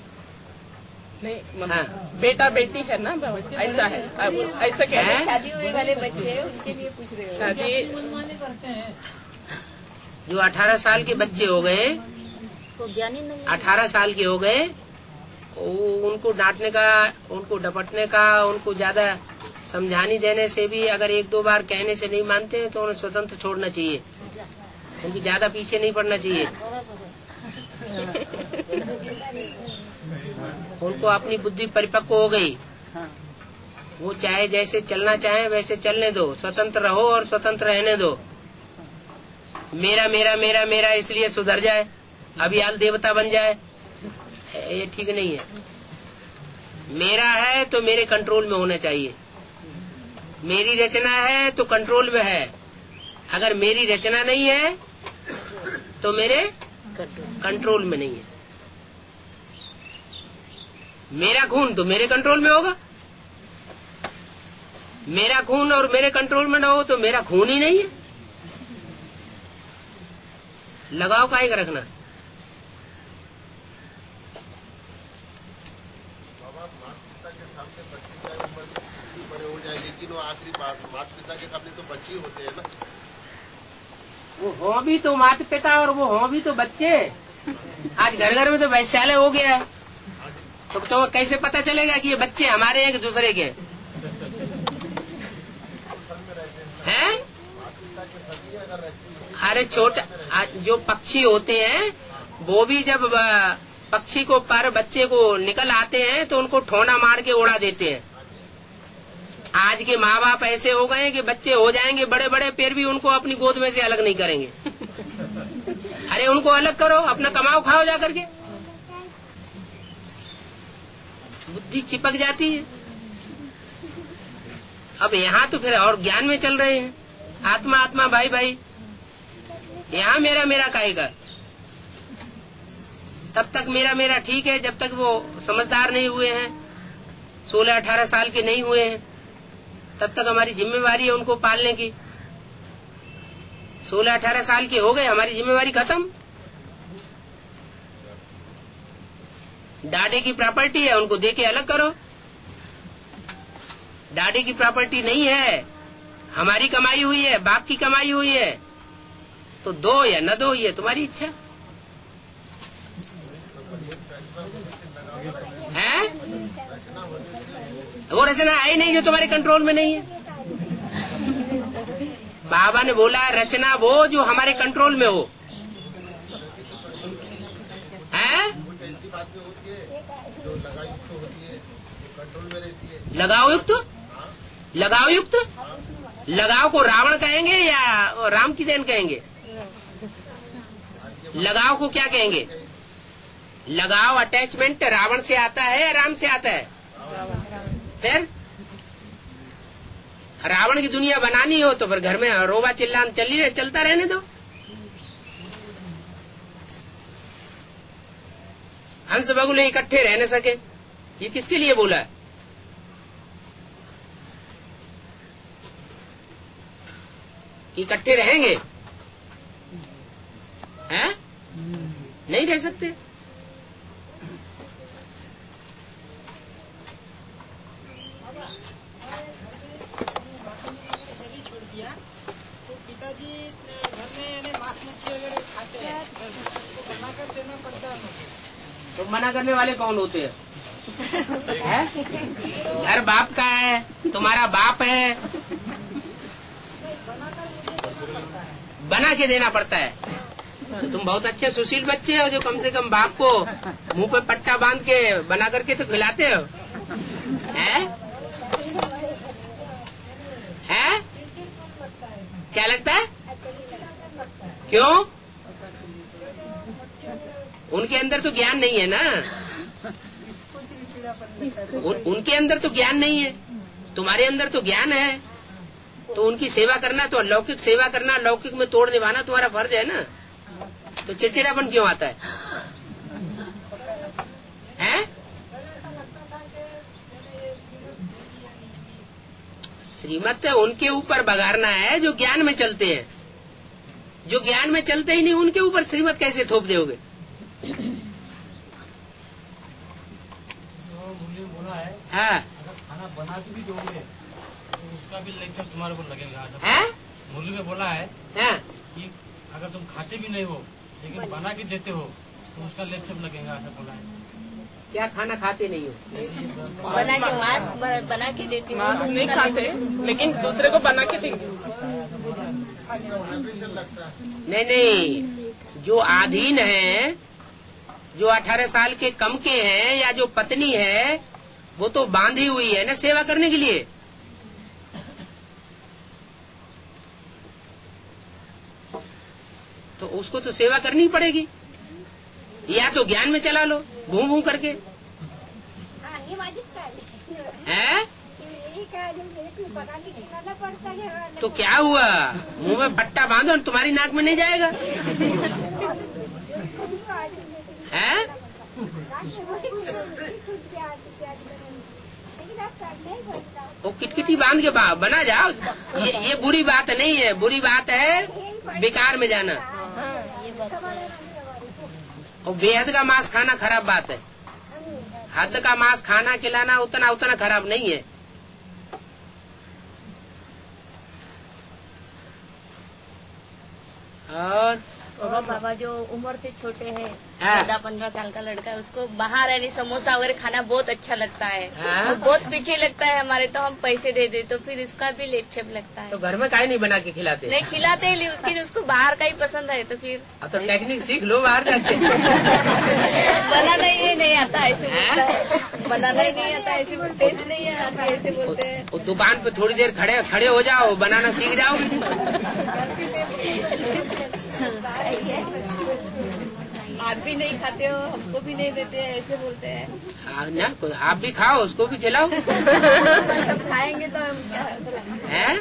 नहीं, हाँ। बेटा बेटी है ना, ऐसा है, ऐसा क्या है? शादी हुए वाले बच्चे उनके लिए पूछ रहे हो? शादी करते हैं जो अठारह साल के बच्चे हो गए, वो ज्ञानी नहीं, अठारह साल के हो गए, उनको डांटने का, उनको डपटने का, उनको ज्यादा समझाने देने से भी अगर एक दो बार कहने से नहीं मानते तो उन्हें स्वतंत्र छोड़ना चाहिए। उनकी ज्यादा पीछे नहीं पड़ना चाहिए। उनको अपनी बुद्धि परिपक्व हो गई, वो चाहे जैसे चलना चाहे वैसे चलने दो, स्वतंत्र रहो और स्वतंत्र रहने दो। मेरा मेरा मेरा मेरा इसलिए सुधर जाए, अभियाल देवता बन जाए, ये ठीक नहीं है। मेरा है तो मेरे कंट्रोल में होना चाहिए। मेरी रचना है तो कंट्रोल में है। अगर मेरी रचना नहीं है तो मेरे कंट्रोल में नहीं है। मेरा खून तो मेरे कंट्रोल में होगा। मेरा खून और मेरे कंट्रोल में न हो तो मेरा खून ही नहीं है। लगाव काहे का रखना? लेकिन वो आखिरी माता पिता के सामने तो बच्चे होते हैं ना। वो हो भी तो माता पिता और वो हो भी तो बच्चे। आज घर घर में तो वैश्यालय हो गया है, तो, तो कैसे पता चलेगा कि ये बच्चे हमारे हैं कि दूसरे के हैं? अरे छोटा जो पक्षी होते हैं वो भी जब पक्षी को पर बच्चे को निकल आते हैं तो उनको ठोना मार के उड़ा देते हैं। आज के माँ बाप ऐसे हो गए कि बच्चे हो जाएंगे बड़े बड़े, फिर भी उनको अपनी गोद में से अलग नहीं करेंगे। अरे उनको अलग करो, अपना कमाओ खाओ जा करके। बुद्धि चिपक जाती है। अब यहाँ तो फिर और ज्ञान में चल रहे हैं, आत्मा आत्मा भाई भाई। यहाँ मेरा मेरा काहेगा? तब तक मेरा मेरा ठीक है जब तक वो समझदार नहीं हुए हैं, सोलह अठारह साल के नहीं हुए हैं, तब तक हमारी जिम्मेवारी है उनको पालने की। सोलह अठारह साल के हो गए, हमारी जिम्मेवारी खत्म। डाडे की प्रॉपर्टी है, उनको देके अलग करो। डाडे की प्रॉपर्टी नहीं है, हमारी कमाई हुई है, बाप की कमाई हुई है, तो दो या न दो ये तुम्हारी इच्छा है। वो रचना है नहीं जो तुम्हारे कंट्रोल में नहीं है। बाबा ने बोला रचना वो जो हमारे कंट्रोल में हो, है? लगाव युक्त, लगाव युक्त। लगाव को रावण कहेंगे या राम की देन कहेंगे? लगाव को क्या कहेंगे? लगाव अटैचमेंट रावण से आता है या राम से आता है? फिर रावण की दुनिया बनानी हो तो फिर घर में रोबा चिल्लान चल रहे चलता रहने दो। हंस बगुले इकट्ठे रह न सके, ये किसके लिए बोला है? इकट्ठे रहेंगे हैं? नहीं रह सकते। तो पिताजी घर में मांस मच्छी वगैरह खाते हैं, तो बनाकर देना पड़ता है। तो मना करने वाले कौन होते हैं? है? घर बाप का है, तुम्हारा बाप है, बना के देना पड़ता है। तो तुम बहुत अच्छे सुशील बच्चे हो जो कम से कम बाप को मुंह पे पट्टा बांध के बना करके तो खिलाते हो। है? है? क्या लगता है? क्यों? उनके अंदर तो ज्ञान नहीं है ना। उन, उनके अंदर तो ज्ञान नहीं है, तुम्हारे अंदर तो ज्ञान है। तो उनकी सेवा करना, तो अलौकिक सेवा करना, अलौकिक में तोड़ निभाना तुम्हारा फर्ज है ना। तो चिड़चिड़ापन क्यों आता है? हैं? श्रीमत उनके ऊपर बगारना है जो ज्ञान में चलते हैं। जो ज्ञान में चलते ही नहीं उनके ऊपर श्रीमत कैसे थोप दोगे? बोला है हाँ, अगर खाना बना के भी दोगे तो उसका भी लेक्चर तुम्हारे ऊपर लगेगा। है? मुरली में बोला है हाँ? कि अगर तुम खाते भी नहीं हो लेकिन बना के देते हो तो उसका लेक्चर लगेगा, ऐसा बोला है। क्या खाना खाते नहीं हो? बना के मास्क बना के देती हूँ। मास्क नहीं खाते लेकिन दूसरे को बना के देंगे। नहीं नहीं, जो आधीन है, जो अठारह साल के कम के हैं या जो पत्नी है, वो तो बांधी हुई है ना सेवा करने के लिए। तो उसको तो सेवा करनी पड़ेगी। या तो ज्ञान में चला लो भूं भूं करके। है? तो क्या हुआ, मुंह में पट्टा बांधो तुम्हारी नाक में नहीं जाएगा। है? वो किटकिटी बांध के बना जाओ। ये, ये बुरी बात नहीं है, बुरी बात है बेकार में जाना। और बेहद का मांस खाना खराब बात है। हद का मांस खाना खिलाना उतना उतना खराब नहीं है। और और बाबा जो उम्र से छोटे हैं, हाँ। चौदह पंद्रह साल का लड़का है, उसको बाहर यानी समोसा वगैरह खाना बहुत अच्छा लगता है। हाँ। वो बहुत पीछे लगता है हमारे, तो हम पैसे दे दे तो फिर इसका भी लेट लगता है। तो घर में काहे नहीं बना के खिलाते? नहीं खिलाते हैं लेकिन उसको बाहर का ही पसंद है। तो फिर अब तो टेक्निक सीख लो बाहर जाके। बनाना ही नहीं आता ऐसे बोलता है, बनाना ही नहीं आता ऐसे, टेस्ट नहीं आता ऐसे बोलते हैं। वो दुकान पे थोड़ी देर खड़े खड़े हो जाओ, बनाना सीख जाओ। आप भी नहीं खाते हो, हमको भी नहीं देते हैं ऐसे बोलते हैं। हाँ ना, आप भी खाओ, उसको भी खिलाओ। सब खाएंगे तो हम क्या है?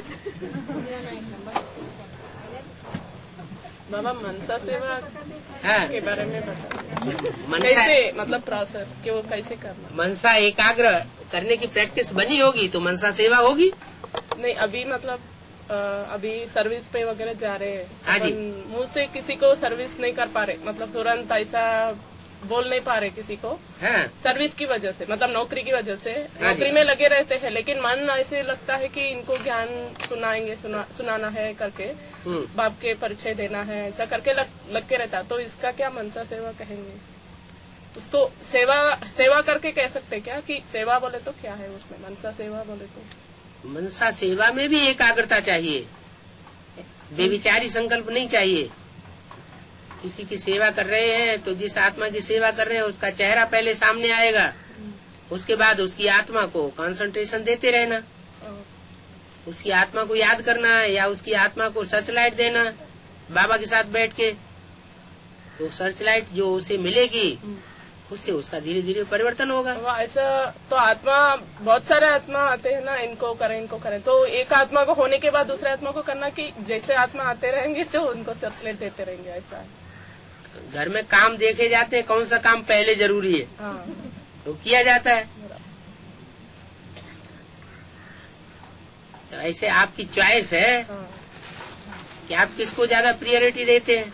बाबा मनसा सेवा हाँ। के बारे में बताओ। मनसा कैसे, मतलब प्रोसेस कि वो कैसे करना? मनसा एकाग्र करने की प्रैक्टिस बनी होगी तो मनसा सेवा होगी। नहीं अभी मतलब आ, अभी सर्विस पे वगैरह जा रहे हैं। हाँ जी। मुंह से किसी को सर्विस नहीं कर पा रहे, मतलब तुरंत ऐसा बोल नहीं पा रहे किसी को। हाँ। सर्विस की वजह से, मतलब नौकरी की वजह से हाँ नौकरी में लगे रहते हैं, लेकिन मन ऐसे लगता है कि इनको ज्ञान सुनाएंगे, सुना, सुनाना है करके, बाप के परिचय देना है, ऐसा करके लग, लग के रहता। तो इसका क्या मनसा सेवा कहेंगे? उसको सेवा सेवा करके कह सकते क्या कि सेवा बोले तो क्या है उसमें? मनसा सेवा बोले तो मनसा सेवा में भी एकाग्रता चाहिए, बेविचारी संकल्प नहीं चाहिए। किसी की सेवा कर रहे हैं तो जिस आत्मा की सेवा कर रहे हैं उसका चेहरा पहले सामने आएगा, उसके बाद उसकी आत्मा को कंसंट्रेशन देते रहना, उसकी आत्मा को याद करना या उसकी आत्मा को सर्च लाइट देना बाबा के साथ बैठ के। तो सर्च लाइट जो उसे मिलेगी उससे उसका धीरे धीरे परिवर्तन होगा। तो ऐसा तो आत्मा, बहुत सारे आत्मा आते हैं ना, इनको करें इनको करें, तो एक आत्मा को होने के बाद दूसरे आत्मा को करना कि जैसे आत्मा आते रहेंगे तो उनको सर्चलाइट देते रहेंगे, ऐसा है। घर में काम देखे जाते हैं, कौन सा काम पहले जरूरी है हाँ। तो किया जाता है। तो ऐसे आपकी चॉइस है हाँ। कि आप किसको ज्यादा प्रायोरिटी देते हैं।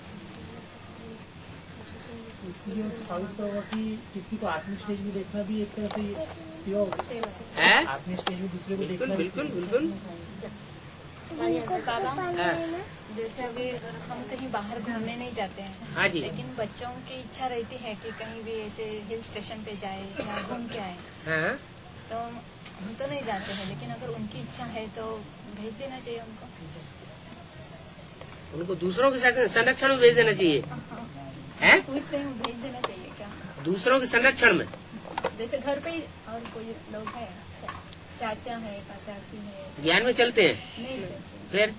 की किसी को आत्म स्टेज में देखना भी एक तरह से सेवा होती है। आत्म स्टेज में दूसरे को बिल्कुल देखना बिल्कुल बिल्कुल। बाबा, हाँ जैसे अभी हम कहीं बाहर घूमने नहीं जाते हैं, हाँ जी, लेकिन बच्चों की इच्छा रहती है कि कहीं भी ऐसे हिल स्टेशन पे जाए या घूम के आए, हाँ तो हम तो नहीं जाते हैं, लेकिन अगर उनकी इच्छा है तो भेज देना चाहिए उनको। उनको दूसरों के संरक्षण में भेज देना चाहिए। हैं? पूछ रही हूँ, भेज देना चाहिए क्या दूसरों के संरक्षण में? जैसे घर पे ही और कोई लोग है, चाचा है, चाची है, ज्ञान में चलते हैं, नहीं चलते। फिर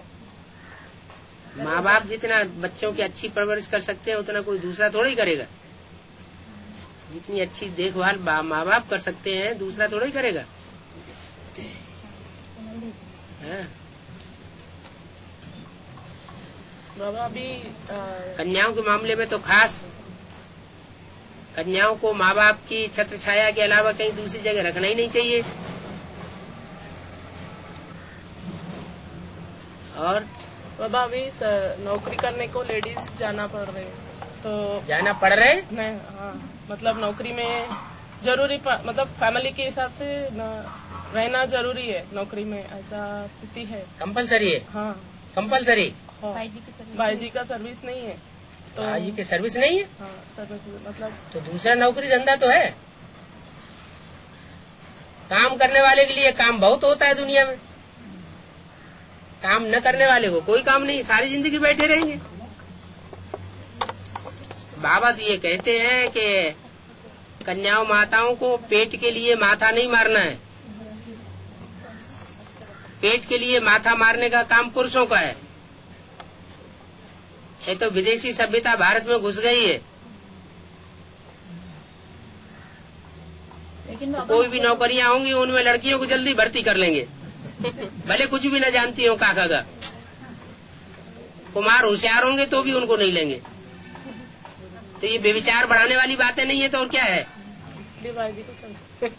माँ बाप जितना बच्चों की अच्छी परवरिश कर सकते हैं उतना कोई दूसरा थोड़ा ही करेगा। जितनी अच्छी देखभाल माँ बाप कर सकते हैं दूसरा थोड़ा ही करेगा। है? बाबा अभी कन्याओं के मामले में तो खास कन्याओं को माँ बाप की छत्र छाया के अलावा कहीं दूसरी जगह रखना ही नहीं चाहिए। और बाबा अभी नौकरी करने को लेडीज जाना पड़ रहे, तो जाना पड़ रहे नहीं, हाँ मतलब नौकरी में जरूरी मतलब फैमिली के हिसाब से रहना जरूरी है, नौकरी में ऐसा स्थिति है। कंपलसरी है? हाँ कंपलसरी। भाई जी का सर्विस नहीं है, तो भाई जी की सर्विस नहीं है? हाँ सर्विस मतलब तो दूसरा नौकरी धंधा तो है। काम करने वाले के लिए काम बहुत होता है दुनिया में, काम न करने वाले को कोई काम नहीं, सारी जिंदगी बैठे रहेंगे। बाबा तो ये कहते हैं कि कन्याओं माताओं को पेट के लिए माथा नहीं मारना है, पेट के लिए माथा मारने का काम पुरुषों का है। ये तो विदेशी सभ्यता भारत में घुस गई है। लेकिन कोई भी नौकरियां होंगी उनमें लड़कियों को जल्दी भर्ती कर लेंगे, भले कुछ भी न जानती हो काका का। कुमार होशियार होंगे तो भी उनको नहीं लेंगे। तो ये बेविचार बढ़ाने वाली बातें नहीं है तो और क्या है? इसलिए भाई जी को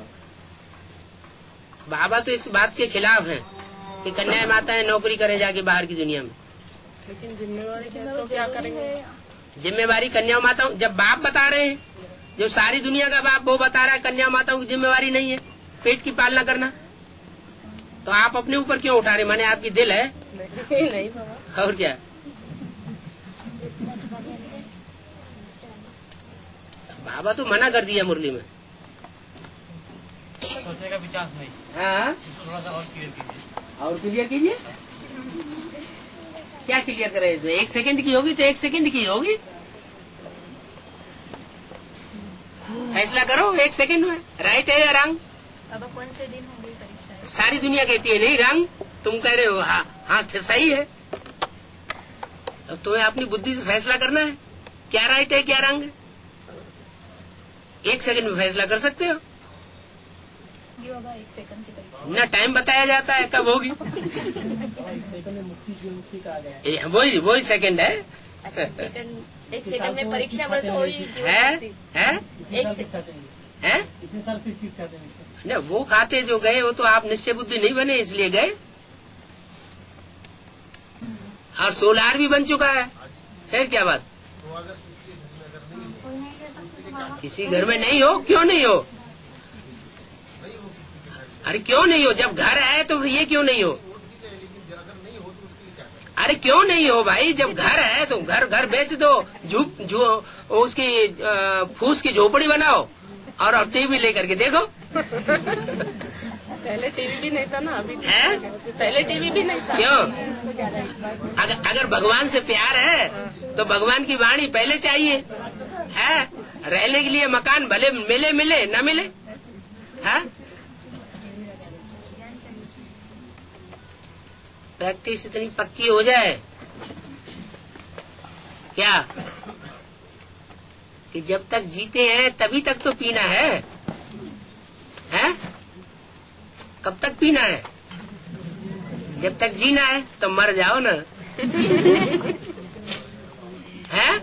बाबा तो इस बात के खिलाफ हैं कि कन्या माताएं नौकरी करें जाके बाहर की दुनिया में। लेकिन जिम्मेवारी तो क्या करेंगे? जिम्मेवारी कन्या माताओं, जब बाप बता रहे हैं, जो सारी दुनिया का बाप वो बता रहा है कन्या माताओं की जिम्मेवारी नहीं है पेट की पालना करना, तो आप अपने ऊपर क्यों उठा रहे? माने आपकी दिल है? नहीं, नहीं बाबा। और क्या? बाबा तो मना कर दिया मुरली में। सोचेगा भी चांस नहीं। हाँ थोड़ा सा और क्लियर कीजिए। और क्लियर कीजिए। क्या क्लियर करें इसमें? एक सेकंड की होगी तो एक सेकंड की होगी, फैसला करो एक सेकंड में, राइट है या रंग? अब कौन से दिन होंगी परीक्षा? सारी दुनिया कहती है नहीं रंग, तुम कह रहे हो हाँ हाँ सही है। अब तुम्हें अपनी बुद्धि से फैसला करना है क्या राइट है क्या रंग है। एक सेकंड में फैसला कर सकते हो? बाबा एक सेकंड की परीक्षा ना टाइम बताया जाता है कब होगी। एक सेकंड में मुक्ति की मुक्ति का आ गया। वही वही सेकंड है। सेकंड एक सेकंड में परीक्षा में तो हो ही है है एक सेकंड है कितने साल फिर किस खाते में? न वो खाते जो गए वो तो आप निश्चय बुद्धि नहीं बने इसलिए गए, और सोलार भी बन चुका है, फिर क्या बात? किसी घर में नहीं हो, क्यों नहीं हो? अरे क्यों नहीं हो? जब घर है तो ये क्यों नहीं हो? अरे क्यों नहीं हो भाई? जब घर है तो घर घर बेच दो, झूप जो उसकी फूस की झोपड़ी बनाओ और टीवी लेकर के देखो। पहले टीवी भी नहीं था ना, अभी है? पहले टीवी भी नहीं था। क्यों? अगर अगर भगवान से प्यार है तो भगवान की वाणी पहले चाहिए है। रहने के लिए मकान भले मिले मिले न मिले है। प्रैक्टिस इतनी पक्की हो जाए क्या कि जब तक जीते हैं तभी तक तो पीना है, हैं? कब तक पीना है? जब तक जीना है तो मर जाओ ना, हैं?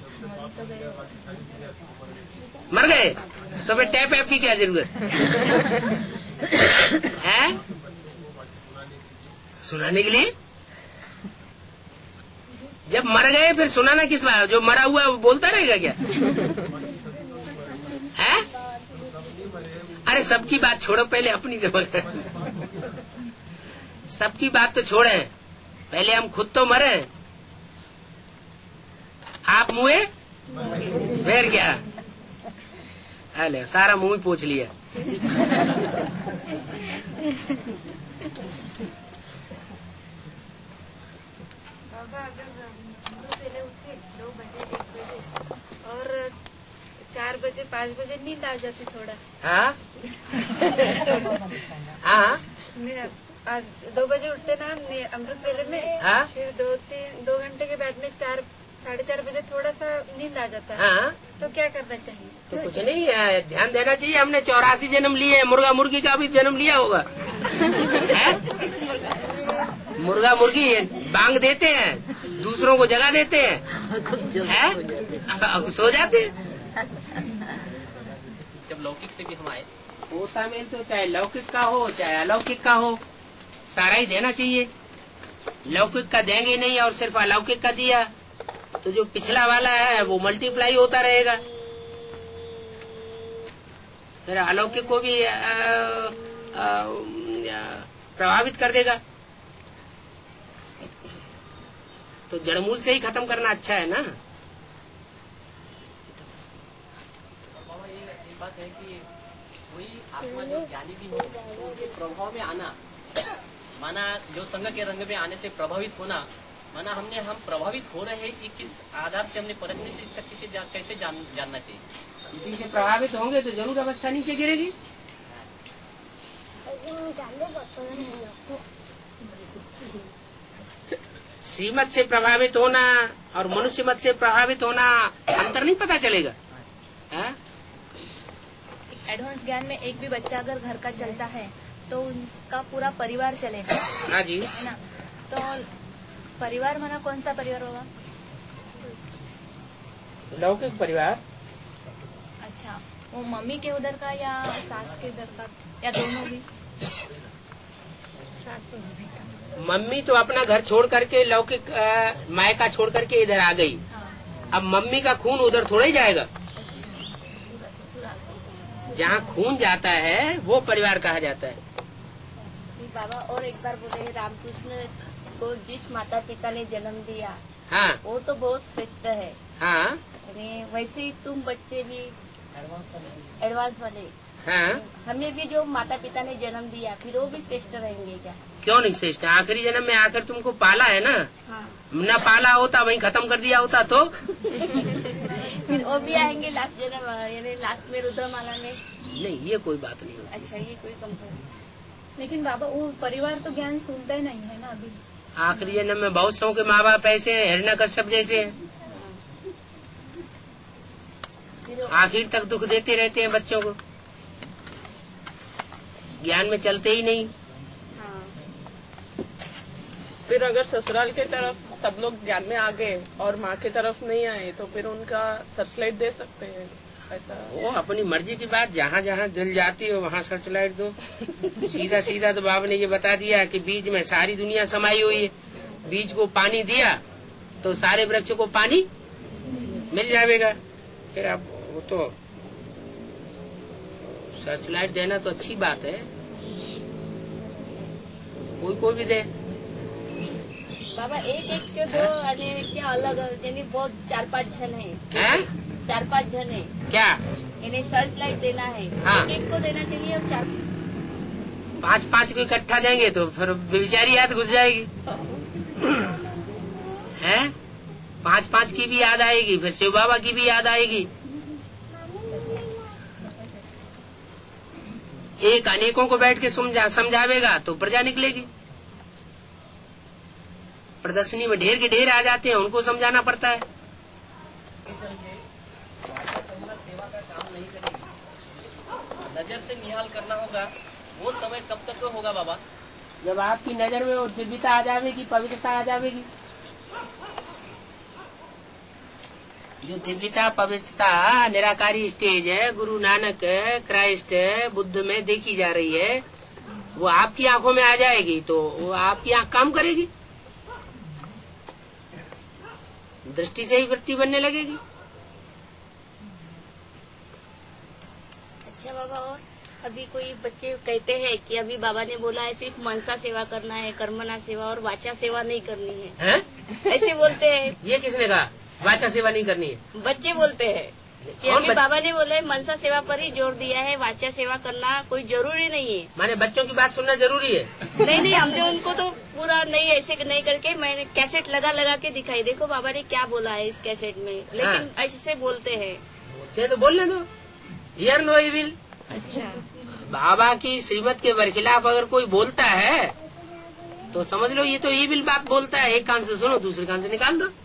मर गए तो फिर टैप ऐप की क्या जरूरत है? सुनाने के लिए? जब मर गए फिर सुनाना किस बात? जो मरा हुआ वो बोलता रहेगा क्या? है? अरे सबकी बात छोड़ो, पहले अपनी तो सबकी बात तो छोड़े, पहले हम खुद तो मरे। आप मुए फिर क्या? अरे सारा मुंह ही पूछ लिया। बाबा अगर पहले उठे दो बजे एक बजे और चार बजे पाँच बजे नींद आ जाती थोड़ा। हाँ हाँ आज दो बजे उठते ना अमृत वेले में। हाँ? फिर दो तीन दो घंटे के बाद में चार साढ़े चार बजे थोड़ा सा नींद आ जाता है। हाँ? तो क्या करना चाहिए? तो कुछ नहीं, ध्यान देना चाहिए। हमने चौरासी जन्म लिए, मुर्गा मुर्गी का भी जन्म लिया होगा। मुर्गा मुर्गी बांग देते हैं, दूसरों को जगा देते हैं, है? सो जाते हैं। जब लौकिक से भी हम आए, वो शामिल तो चाहे लौकिक का हो चाहे अलौकिक का हो, सारा ही देना चाहिए। लौकिक का देंगे नहीं और सिर्फ अलौकिक का दिया तो जो पिछला वाला है वो मल्टीप्लाई होता रहेगा, फिर अलौकिक को भी आ, आ, प्रभावित कर देगा। तो जड़मूल से ही खत्म करना अच्छा है ना। बाबा ये एक बात है कि कोई आत्मा जो ज्ञानी भी हो तो उसके प्रभाव में आना, माना जो संघ के रंग में आने से प्रभावित होना, माना हमने हम प्रभावित हो रहे हैं, ये किस आधार से हमने परखने से शक्ति से जा, कैसे जान, जानना चाहिए? इसी से प्रभावित होंगे तो जरूर अवस्था नीचे गिरेगी। श्रीमत से प्रभावित होना और मनुष्य मत से प्रभावित होना अंतर नहीं पता चलेगा। एडवांस ज्ञान में एक भी बच्चा अगर घर का चलता है तो उनका पूरा परिवार चलेगा। हाँ जी, है ना। तो परिवार माना कौन सा परिवार होगा? लौकिक परिवार। अच्छा, वो मम्मी के उधर का या सास के उधर का या दोनों भी? सास मम्मी तो अपना घर छोड़ करके लौकिक मायका छोड़ करके इधर आ गई। हाँ। अब मम्मी का खून उधर थोड़ा ही जाएगा। जहाँ खून जाता है वो परिवार कहा जाता है। बाबा और एक बार बोले रामकृष्ण को जिस माता पिता ने जन्म दिया, हाँ, वो तो बहुत श्रेष्ठ है। हाँ, वैसे ही तुम बच्चे भी एडवांस वाले, हाँ, हमें भी जो माता पिता ने जन्म दिया फिर वो भी श्रेष्ठ रहेंगे क्या? क्यों नहीं श्रेष्ठ? आखिरी जन्म में आकर तुमको पाला है ना। हाँ। न पाला होता वहीं खत्म कर दिया होता तो फिर वो भी आएंगे लास्ट जन्म, यानी लास्ट में रुद्रमाला में। नहीं, ये कोई बात नहीं होती। अच्छा, ये कोई कंपेयर। लेकिन बाबा वो परिवार तो ज्ञान सुनता ही नहीं है ना अभी। आखिरी जन्म में बहुत सौ के माँ बाप ऐसे हैं, हिरण्यकश्यप जैसे हैं, आखिर तक दुख देते रहते हैं बच्चों को, ज्ञान में चलते ही नहीं। फिर अगर ससुराल के तरफ सब लोग ज्ञान में आ गए और माँ की तरफ नहीं आए तो फिर उनका सर्चलाइट दे सकते हैं, ऐसा? वो अपनी मर्जी की बात, जहाँ जहाँ दिल जाती है वहाँ सर्चलाइट दो। सीधा सीधा तो बाबा ने ये बता दिया कि बीज में सारी दुनिया समाई हुई है, बीज को पानी दिया तो सारे वृक्ष को पानी मिल जाएगा। फिर अब वो तो सर्चलाइट देना तो अच्छी बात है, कोई कोई भी दे। बाबा एक एक के दो क्या अलग, यानी बहुत चार पांच जन है, है? चार पांच जन है क्या, इन्हें सर्च लाइट देना है? हाँ। एक एक को देना चाहिए और चार पांच पांच को इकट्ठा देंगे तो फिर बेचारी याद घुस जाएगी। है, पांच पांच की भी याद आएगी, फिर शिव बाबा की भी याद आएगी। एक अनेकों को बैठ के समझा समझावेगा तो प्रजा निकलेगी। प्रदर्शनी में ढेर के ढेर आ जाते हैं, उनको समझाना पड़ता है। सेवा का काम नहीं करेगी, नजर से निहाल करना होगा, वो समय कब तक होगा बाबा? जब आपकी नजर में वो दिव्यता आ जाएगी, पवित्रता आ जाएगी। जो दिव्यता पवित्रता निराकारी स्टेज है, गुरु नानक क्राइस्ट बुद्ध में देखी जा रही है, वो आपकी आंखों में आ जाएगी तो वो आपकी आंख काम करेगी, दृष्टि से ही वृत्ति बनने लगेगी। अच्छा बाबा, और अभी कोई बच्चे कहते हैं कि अभी बाबा ने बोला है सिर्फ मनसा सेवा करना है, कर्मणा सेवा और वाचा सेवा नहीं करनी है, है? ऐसे बोलते हैं। ये किसने कहा वाचा सेवा नहीं करनी है? बच्चे बोलते हैं कि अभी बाबा ने बोला है मनसा सेवा पर ही जोर दिया है, वाचा सेवा करना कोई जरूरी नहीं है। माने बच्चों की बात सुनना जरूरी है? नहीं नहीं, हमने उनको तो पूरा नहीं ऐसे नहीं करके मैंने कैसेट लगा लगा के दिखाई, देखो बाबा ने क्या बोला है इस कैसेट में, लेकिन हाँ। ऐसे बोलते हैं। बोलते तो बोलने दो, हियर नो इविल। अच्छा, बाबा की श्रीमत के बरखिलाफ अगर कोई बोलता है तो समझ लो ये तो इविल बात बोलता है। एक कान से सुनो, दूसरे कान से निकाल दो।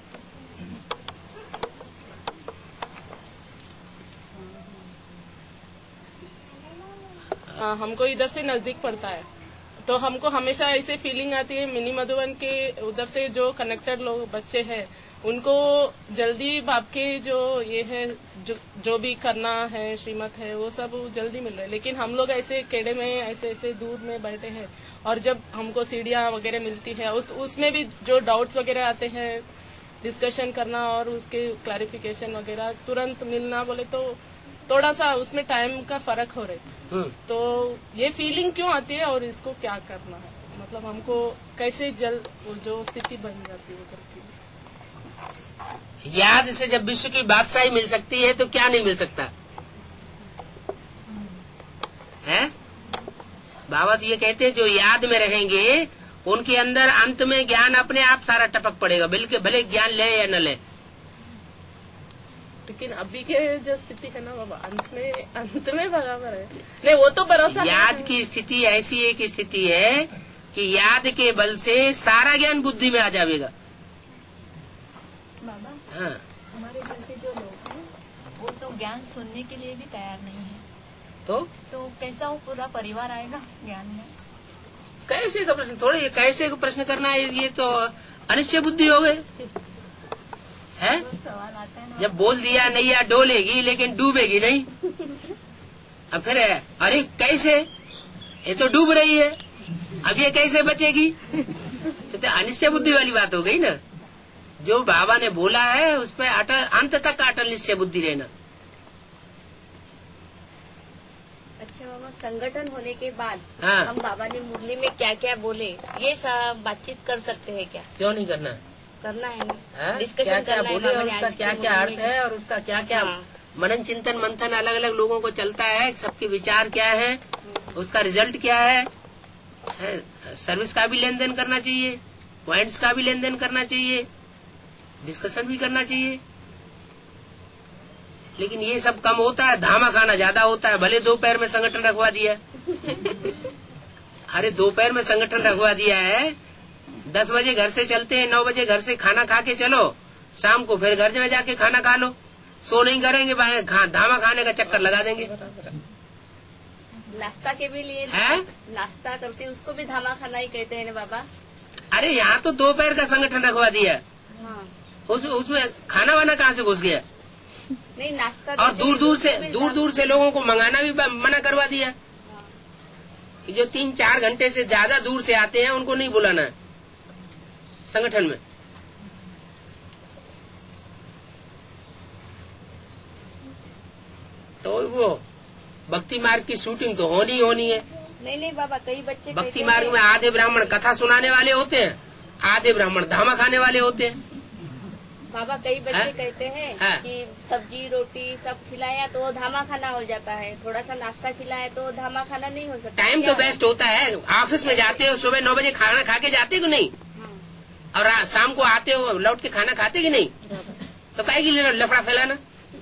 आ, हमको इधर से नजदीक पड़ता है तो हमको हमेशा ऐसे फीलिंग आती है, मिनी मधुबन के उधर से जो कनेक्टेड लोग बच्चे हैं उनको जल्दी बाप के जो ये है जो, जो भी करना है श्रीमत है वो सब जल्दी मिल रहा है, लेकिन हम लोग ऐसे केड़े में ऐसे ऐसे दूर में बैठे हैं और जब हमको सीढ़ियाँ वगैरह मिलती है उस, उसमें भी जो डाउट्स वगैरह आते हैं डिस्कशन करना और उसके क्लैरिफिकेशन वगैरह तुरंत मिलना बोले तो थोड़ा सा उसमें टाइम का फर्क हो रहा है। तो ये फीलिंग क्यों आती है और इसको क्या करना है, मतलब हमको कैसे जल्द जो स्थिति बन जाती है जल्दी। याद से जब विश्व की बादशाही मिल सकती है तो क्या नहीं मिल सकता है? बाबा तो ये कहते हैं जो याद में रहेंगे उनके अंदर अंत में ज्ञान अपने आप सारा टपक पड़ेगा, बिल्कुल भले ज्ञान ले या न ले। लेकिन अभी के जो स्थिति है ना बाबा, अंत में अंत में बराबर है। नहीं वो तो भरोसा याद की स्थिति ऐसी एक स्थिति है कि याद के बल से सारा ज्ञान बुद्धि में आ जाएगा। बाबा हाँ, हमारे जैसे जो लोग हैं वो तो ज्ञान सुनने के लिए भी तैयार नहीं है, तो तो कैसा वो पूरा परिवार आएगा ज्ञान में? कैसे का प्रश्न थोड़े, ये कैसे का प्रश्न करना है, ये तो अनिश्चय बुद्धि हो गए है। सवाल आता है ना, जब बोल दिया नैया डोलेगी लेकिन डूबेगी नहीं, अब फिर अरे कैसे, ये तो डूब रही है, अब ये कैसे बचेगी? तो, तो अनिश्चय बुद्धि वाली बात हो गई ना। जो बाबा ने बोला है उस पर अटल अंत तक अटल निश्चय बुद्धि रहना। अच्छा बाबा, संगठन होने के बाद हाँ। हम बाबा ने मुरली में क्या क्या बोले ये सब बातचीत कर सकते हैं क्या? क्यों नहीं करना, करना है हाँ? डिस्कशन क्या क्या करना बोले है, और उसका क्या क्या अर्थ है और उसका क्या क्या हाँ। मनन चिंतन मंथन अलग अलग लोगों को चलता है, सबके विचार क्या है, उसका रिजल्ट क्या है, है? सर्विस का भी लेन देन करना चाहिए, पॉइंट्स का भी लेन देन करना चाहिए, डिस्कशन भी करना चाहिए। लेकिन ये सब कम होता है, धामा खाना ज्यादा होता है। भले दोपहर में संगठन रखवा दिया अरे दोपहर में संगठन रखवा दिया है, दस बजे घर से चलते हैं, नौ बजे घर से खाना खा के चलो, शाम को फिर घर में जाके खाना खा लो, सो नहीं करेंगे, खा, धामा खाने का चक्कर लगा देंगे। नाश्ता के भी लिए है, नाश्ता करते उसको भी धामा खाना ही कहते हैं ना बाबा। अरे यहाँ तो दोपहर का संगठन रखवा दिया, हाँ। उसमें उसमें खाना वाना कहाँ से घुस गया? नहीं नाश्ता, और दूर दूर से दूर दूर से लोगों को मंगाना भी मना करवा दिया। हाँ। जो तीन चार घंटे से ज्यादा दूर से आते हैं उनको नहीं बुलाना है संगठन में। तो वो भक्ति मार्ग की शूटिंग तो होनी होनी है। नहीं नहीं बाबा, कई बच्चे भक्ति मार्ग में आधे ब्राह्मण कथा सुनाने वाले होते हैं, आधे ब्राह्मण धामा खाने वाले होते हैं। बाबा कई बच्चे है? कहते हैं है? कि सब्जी रोटी सब खिलाया तो धामा खाना हो जाता है, थोड़ा सा नाश्ता खिलाया तो धामा खाना नहीं हो सकता। टाइम तो बेस्ट होता है, ऑफिस में जाते हो सुबह नौ बजे खाना खा के जाते कि नहीं, और शाम को आते हो लौट के खाना खाते कि नहीं, तो काहे की लफड़ा फैलाना।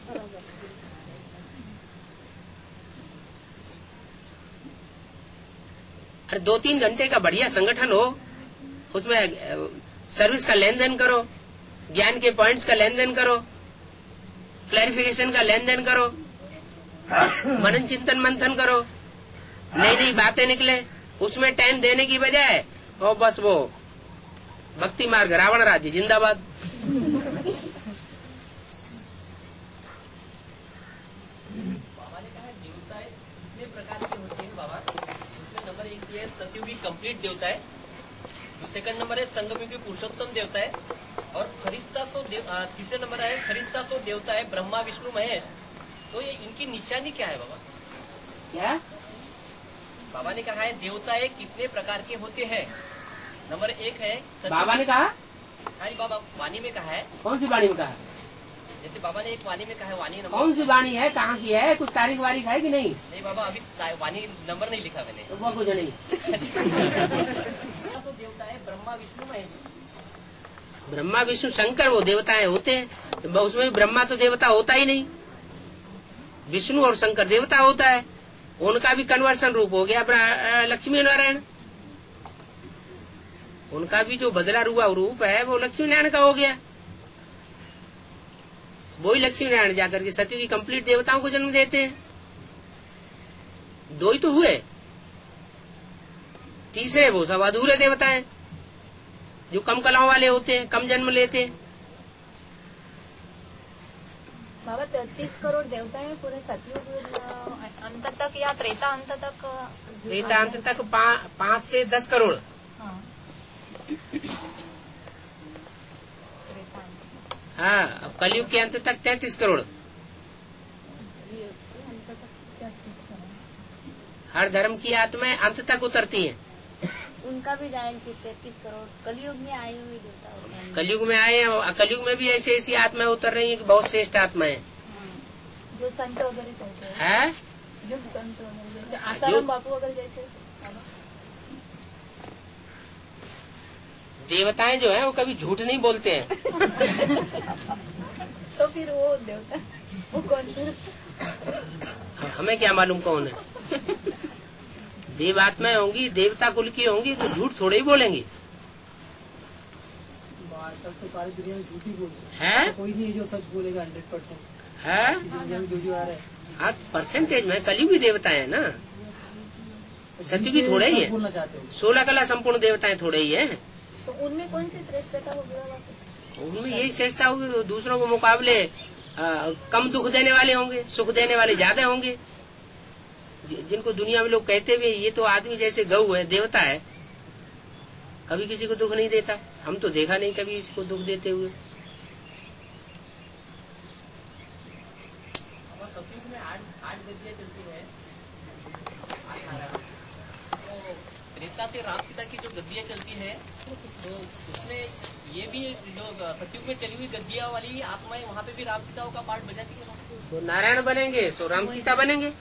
अरे दो तीन घंटे का बढ़िया संगठन हो, उसमें सर्विस का लेन देन करो, ज्ञान के पॉइंट्स का लेन देन करो, क्लैरिफिकेशन का लेन देन करो, मनन चिंतन मंथन करो, नई नई बातें निकले, उसमें टाइम देने की बजाय वो बस वो भक्ति मार्ग रावण राज्य जिंदाबाद। सतयुगी कंप्लीट देवता है, सेकंड नंबर है संगमयुगी पुरुषोत्तम देवता है, और फरिश्ता सो देव, तीसरे नंबर है फरिश्ता सो देवता है ब्रह्मा विष्णु महेश। तो ये इनकी निशानी क्या है बाबा? क्या बाबा ने कहा है देवताएं कितने प्रकार के होते हैं। नंबर एक है बाबा ने कहा, हाँ जी बाबा वाणी में कहा है। कौन सी वाणी में कहा? जैसे बाबा ने एक वाणी में कहा है, वाणी नंबर कौन सी वाणी है, कहाँ की है, कुछ तारीख वारीख है कि नहीं? नहीं बाबा अभी वाणी नंबर नहीं लिखा मैंने। तो वो कुछ नहीं। तो देवता है ब्रह्मा विष्णु महेश। ब्रह्मा विष्णु शंकर वो देवताएं होते हैं, उसमें ब्रह्मा तो देवता होता ही नहीं, विष्णु और शंकर देवता होता है। उनका भी कन्वर्सन रूप हो गया लक्ष्मी नारायण, उनका भी जो बदला हुआ रूप है वो लक्ष्मी नारायण का हो गया। वही लक्ष्मी नारायण जाकर के सत्यु की कंप्लीट देवताओं को जन्म देते हैं। दो ही तो हुए, तीसरे वो सब अधूरे देवता हैं जो कम कलाओं वाले होते हैं, कम जन्म लेते हैं। बाबा तैतीस करोड़ देवता है पूरे सतयुग अंत तक या त्रेता अंत तक? त्रेता अंत तक पा, पाँच से दस करोड़। हाँ, हाँ, कलयुग के अंत तक तैतीस करोड़। हर धर्म की आत्माएं अंत तक उतरती हैं। उनका भी गायन की तैतीस करोड़ कलयुग में आए हुए देवता होते कलयुग में आए हैं, कलयुग में भी ऐसी ऐसी आत्माएं उतर रही हैं कि बहुत श्रेष्ठ आत्माएं जो संत वगैरह कहते हैं। है जो संत वगैरह जैसे आसाराम बापू वगैरह जैसे देवताएं जो है वो कभी झूठ नहीं बोलते हैं। तो फिर वो देवता वो कौन है? हमें क्या मालूम कौन है। देव आत्माएं होंगी, देवता कुल की होंगी तो झूठ थोड़े ही बोलेंगी। तक तो सारी दुनिया में झूठ ही बोलते हैं, तो कोई नहीं है जो सच बोलेगा हंड्रेड परसेंट है। जो जो आ रहा है हाँ परसेंटेज में कलयुगी देवता है ना, सत्यु की थोड़े ही है। बोलना चाहते हो सोलह कला संपूर्ण देवताएं थोड़े ही है। तो उनमें कौन सी श्रेष्ठता होगी? उनमें यही श्रेष्ठता होगी, दूसरों के मुकाबले आ, कम दुख देने वाले होंगे, सुख देने वाले ज्यादा होंगे। जिनको दुनिया में लोग कहते हुए ये तो आदमी जैसे गऊ है, देवता है, कभी किसी को दुख नहीं देता। हम तो देखा नहीं कभी इसको दुख देते हुए। सतयुग में आठ आठ गद्दियां चलती है। तो त्रेता से राम सीता की जो गद्दियां चलती है तो उसमें ये भी जो सतयुग में चली हुई गद्दियां वाली आत्माएं वहाँ पे भी राम सीताओं का पार्ट बजाती है। तो नारायण बनेंगे सो राम सीता बनेंगे।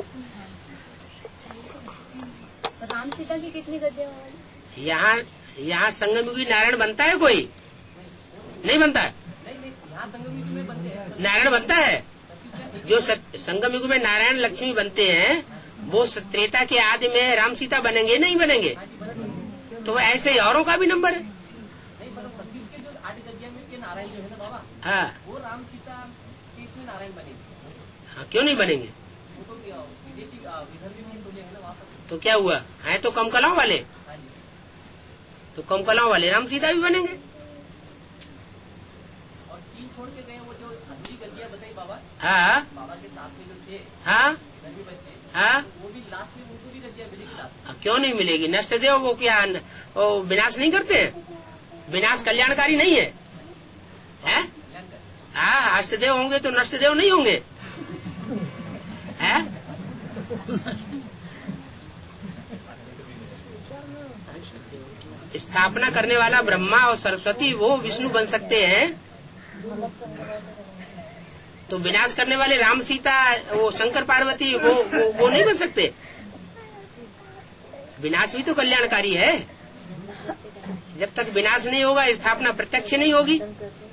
राम सीता की कितनी गद्दियां? यहाँ यहाँ संगमयुगी नारायण बनता है कोई? नहीं बनता है। यहाँ संगम युग में बनते हैं नारायण बनता है। जो संगम युग में नारायण लक्ष्मी बनते हैं वो त्रेता के आदि में राम सीता बनेंगे नहीं बनेंगे? तो ऐसे ही औरों का भी नंबर है। नहीं मतलब सतयुग के जो आठ गद्दियां में के नारायण जो है ना बाबा, हाँ वो राम सीता के इसमें नारायण बनेंगे। हाँ क्यों नहीं बनेंगे? वो तो विदेशी विदर्भी में बोले है ना वहाँ पर। तो क्या हुआ, है तो कम कलाओं वाले, तो कम कलाओं वाले राम सीता भी बनेंगे। और तीन छोड़ के गए वो जो अधूरी गद्दियां बताई बाबा, हाँ बाबा के साथ में जो थे हाँ सभी बच्चे, हाँ वो भी लास्ट में उनको भी गद्दियां मिलेगी लास्ट। क्यों नहीं मिलेगी? नष्ट देव वो क्या वो विनाश नहीं करते हैं? विनाश कल्याणकारी नहीं है, है? हाँ अष्टदेव होंगे तो नष्ट देव नहीं होंगे, है? स्थापना करने वाला ब्रह्मा और सरस्वती वो विष्णु बन सकते हैं, तो विनाश करने वाले राम सीता वो शंकर पार्वती वो वो, वो नहीं बन सकते। विनाश भी तो कल्याणकारी है। जब तक विनाश नहीं होगा स्थापना प्रत्यक्ष नहीं होगी।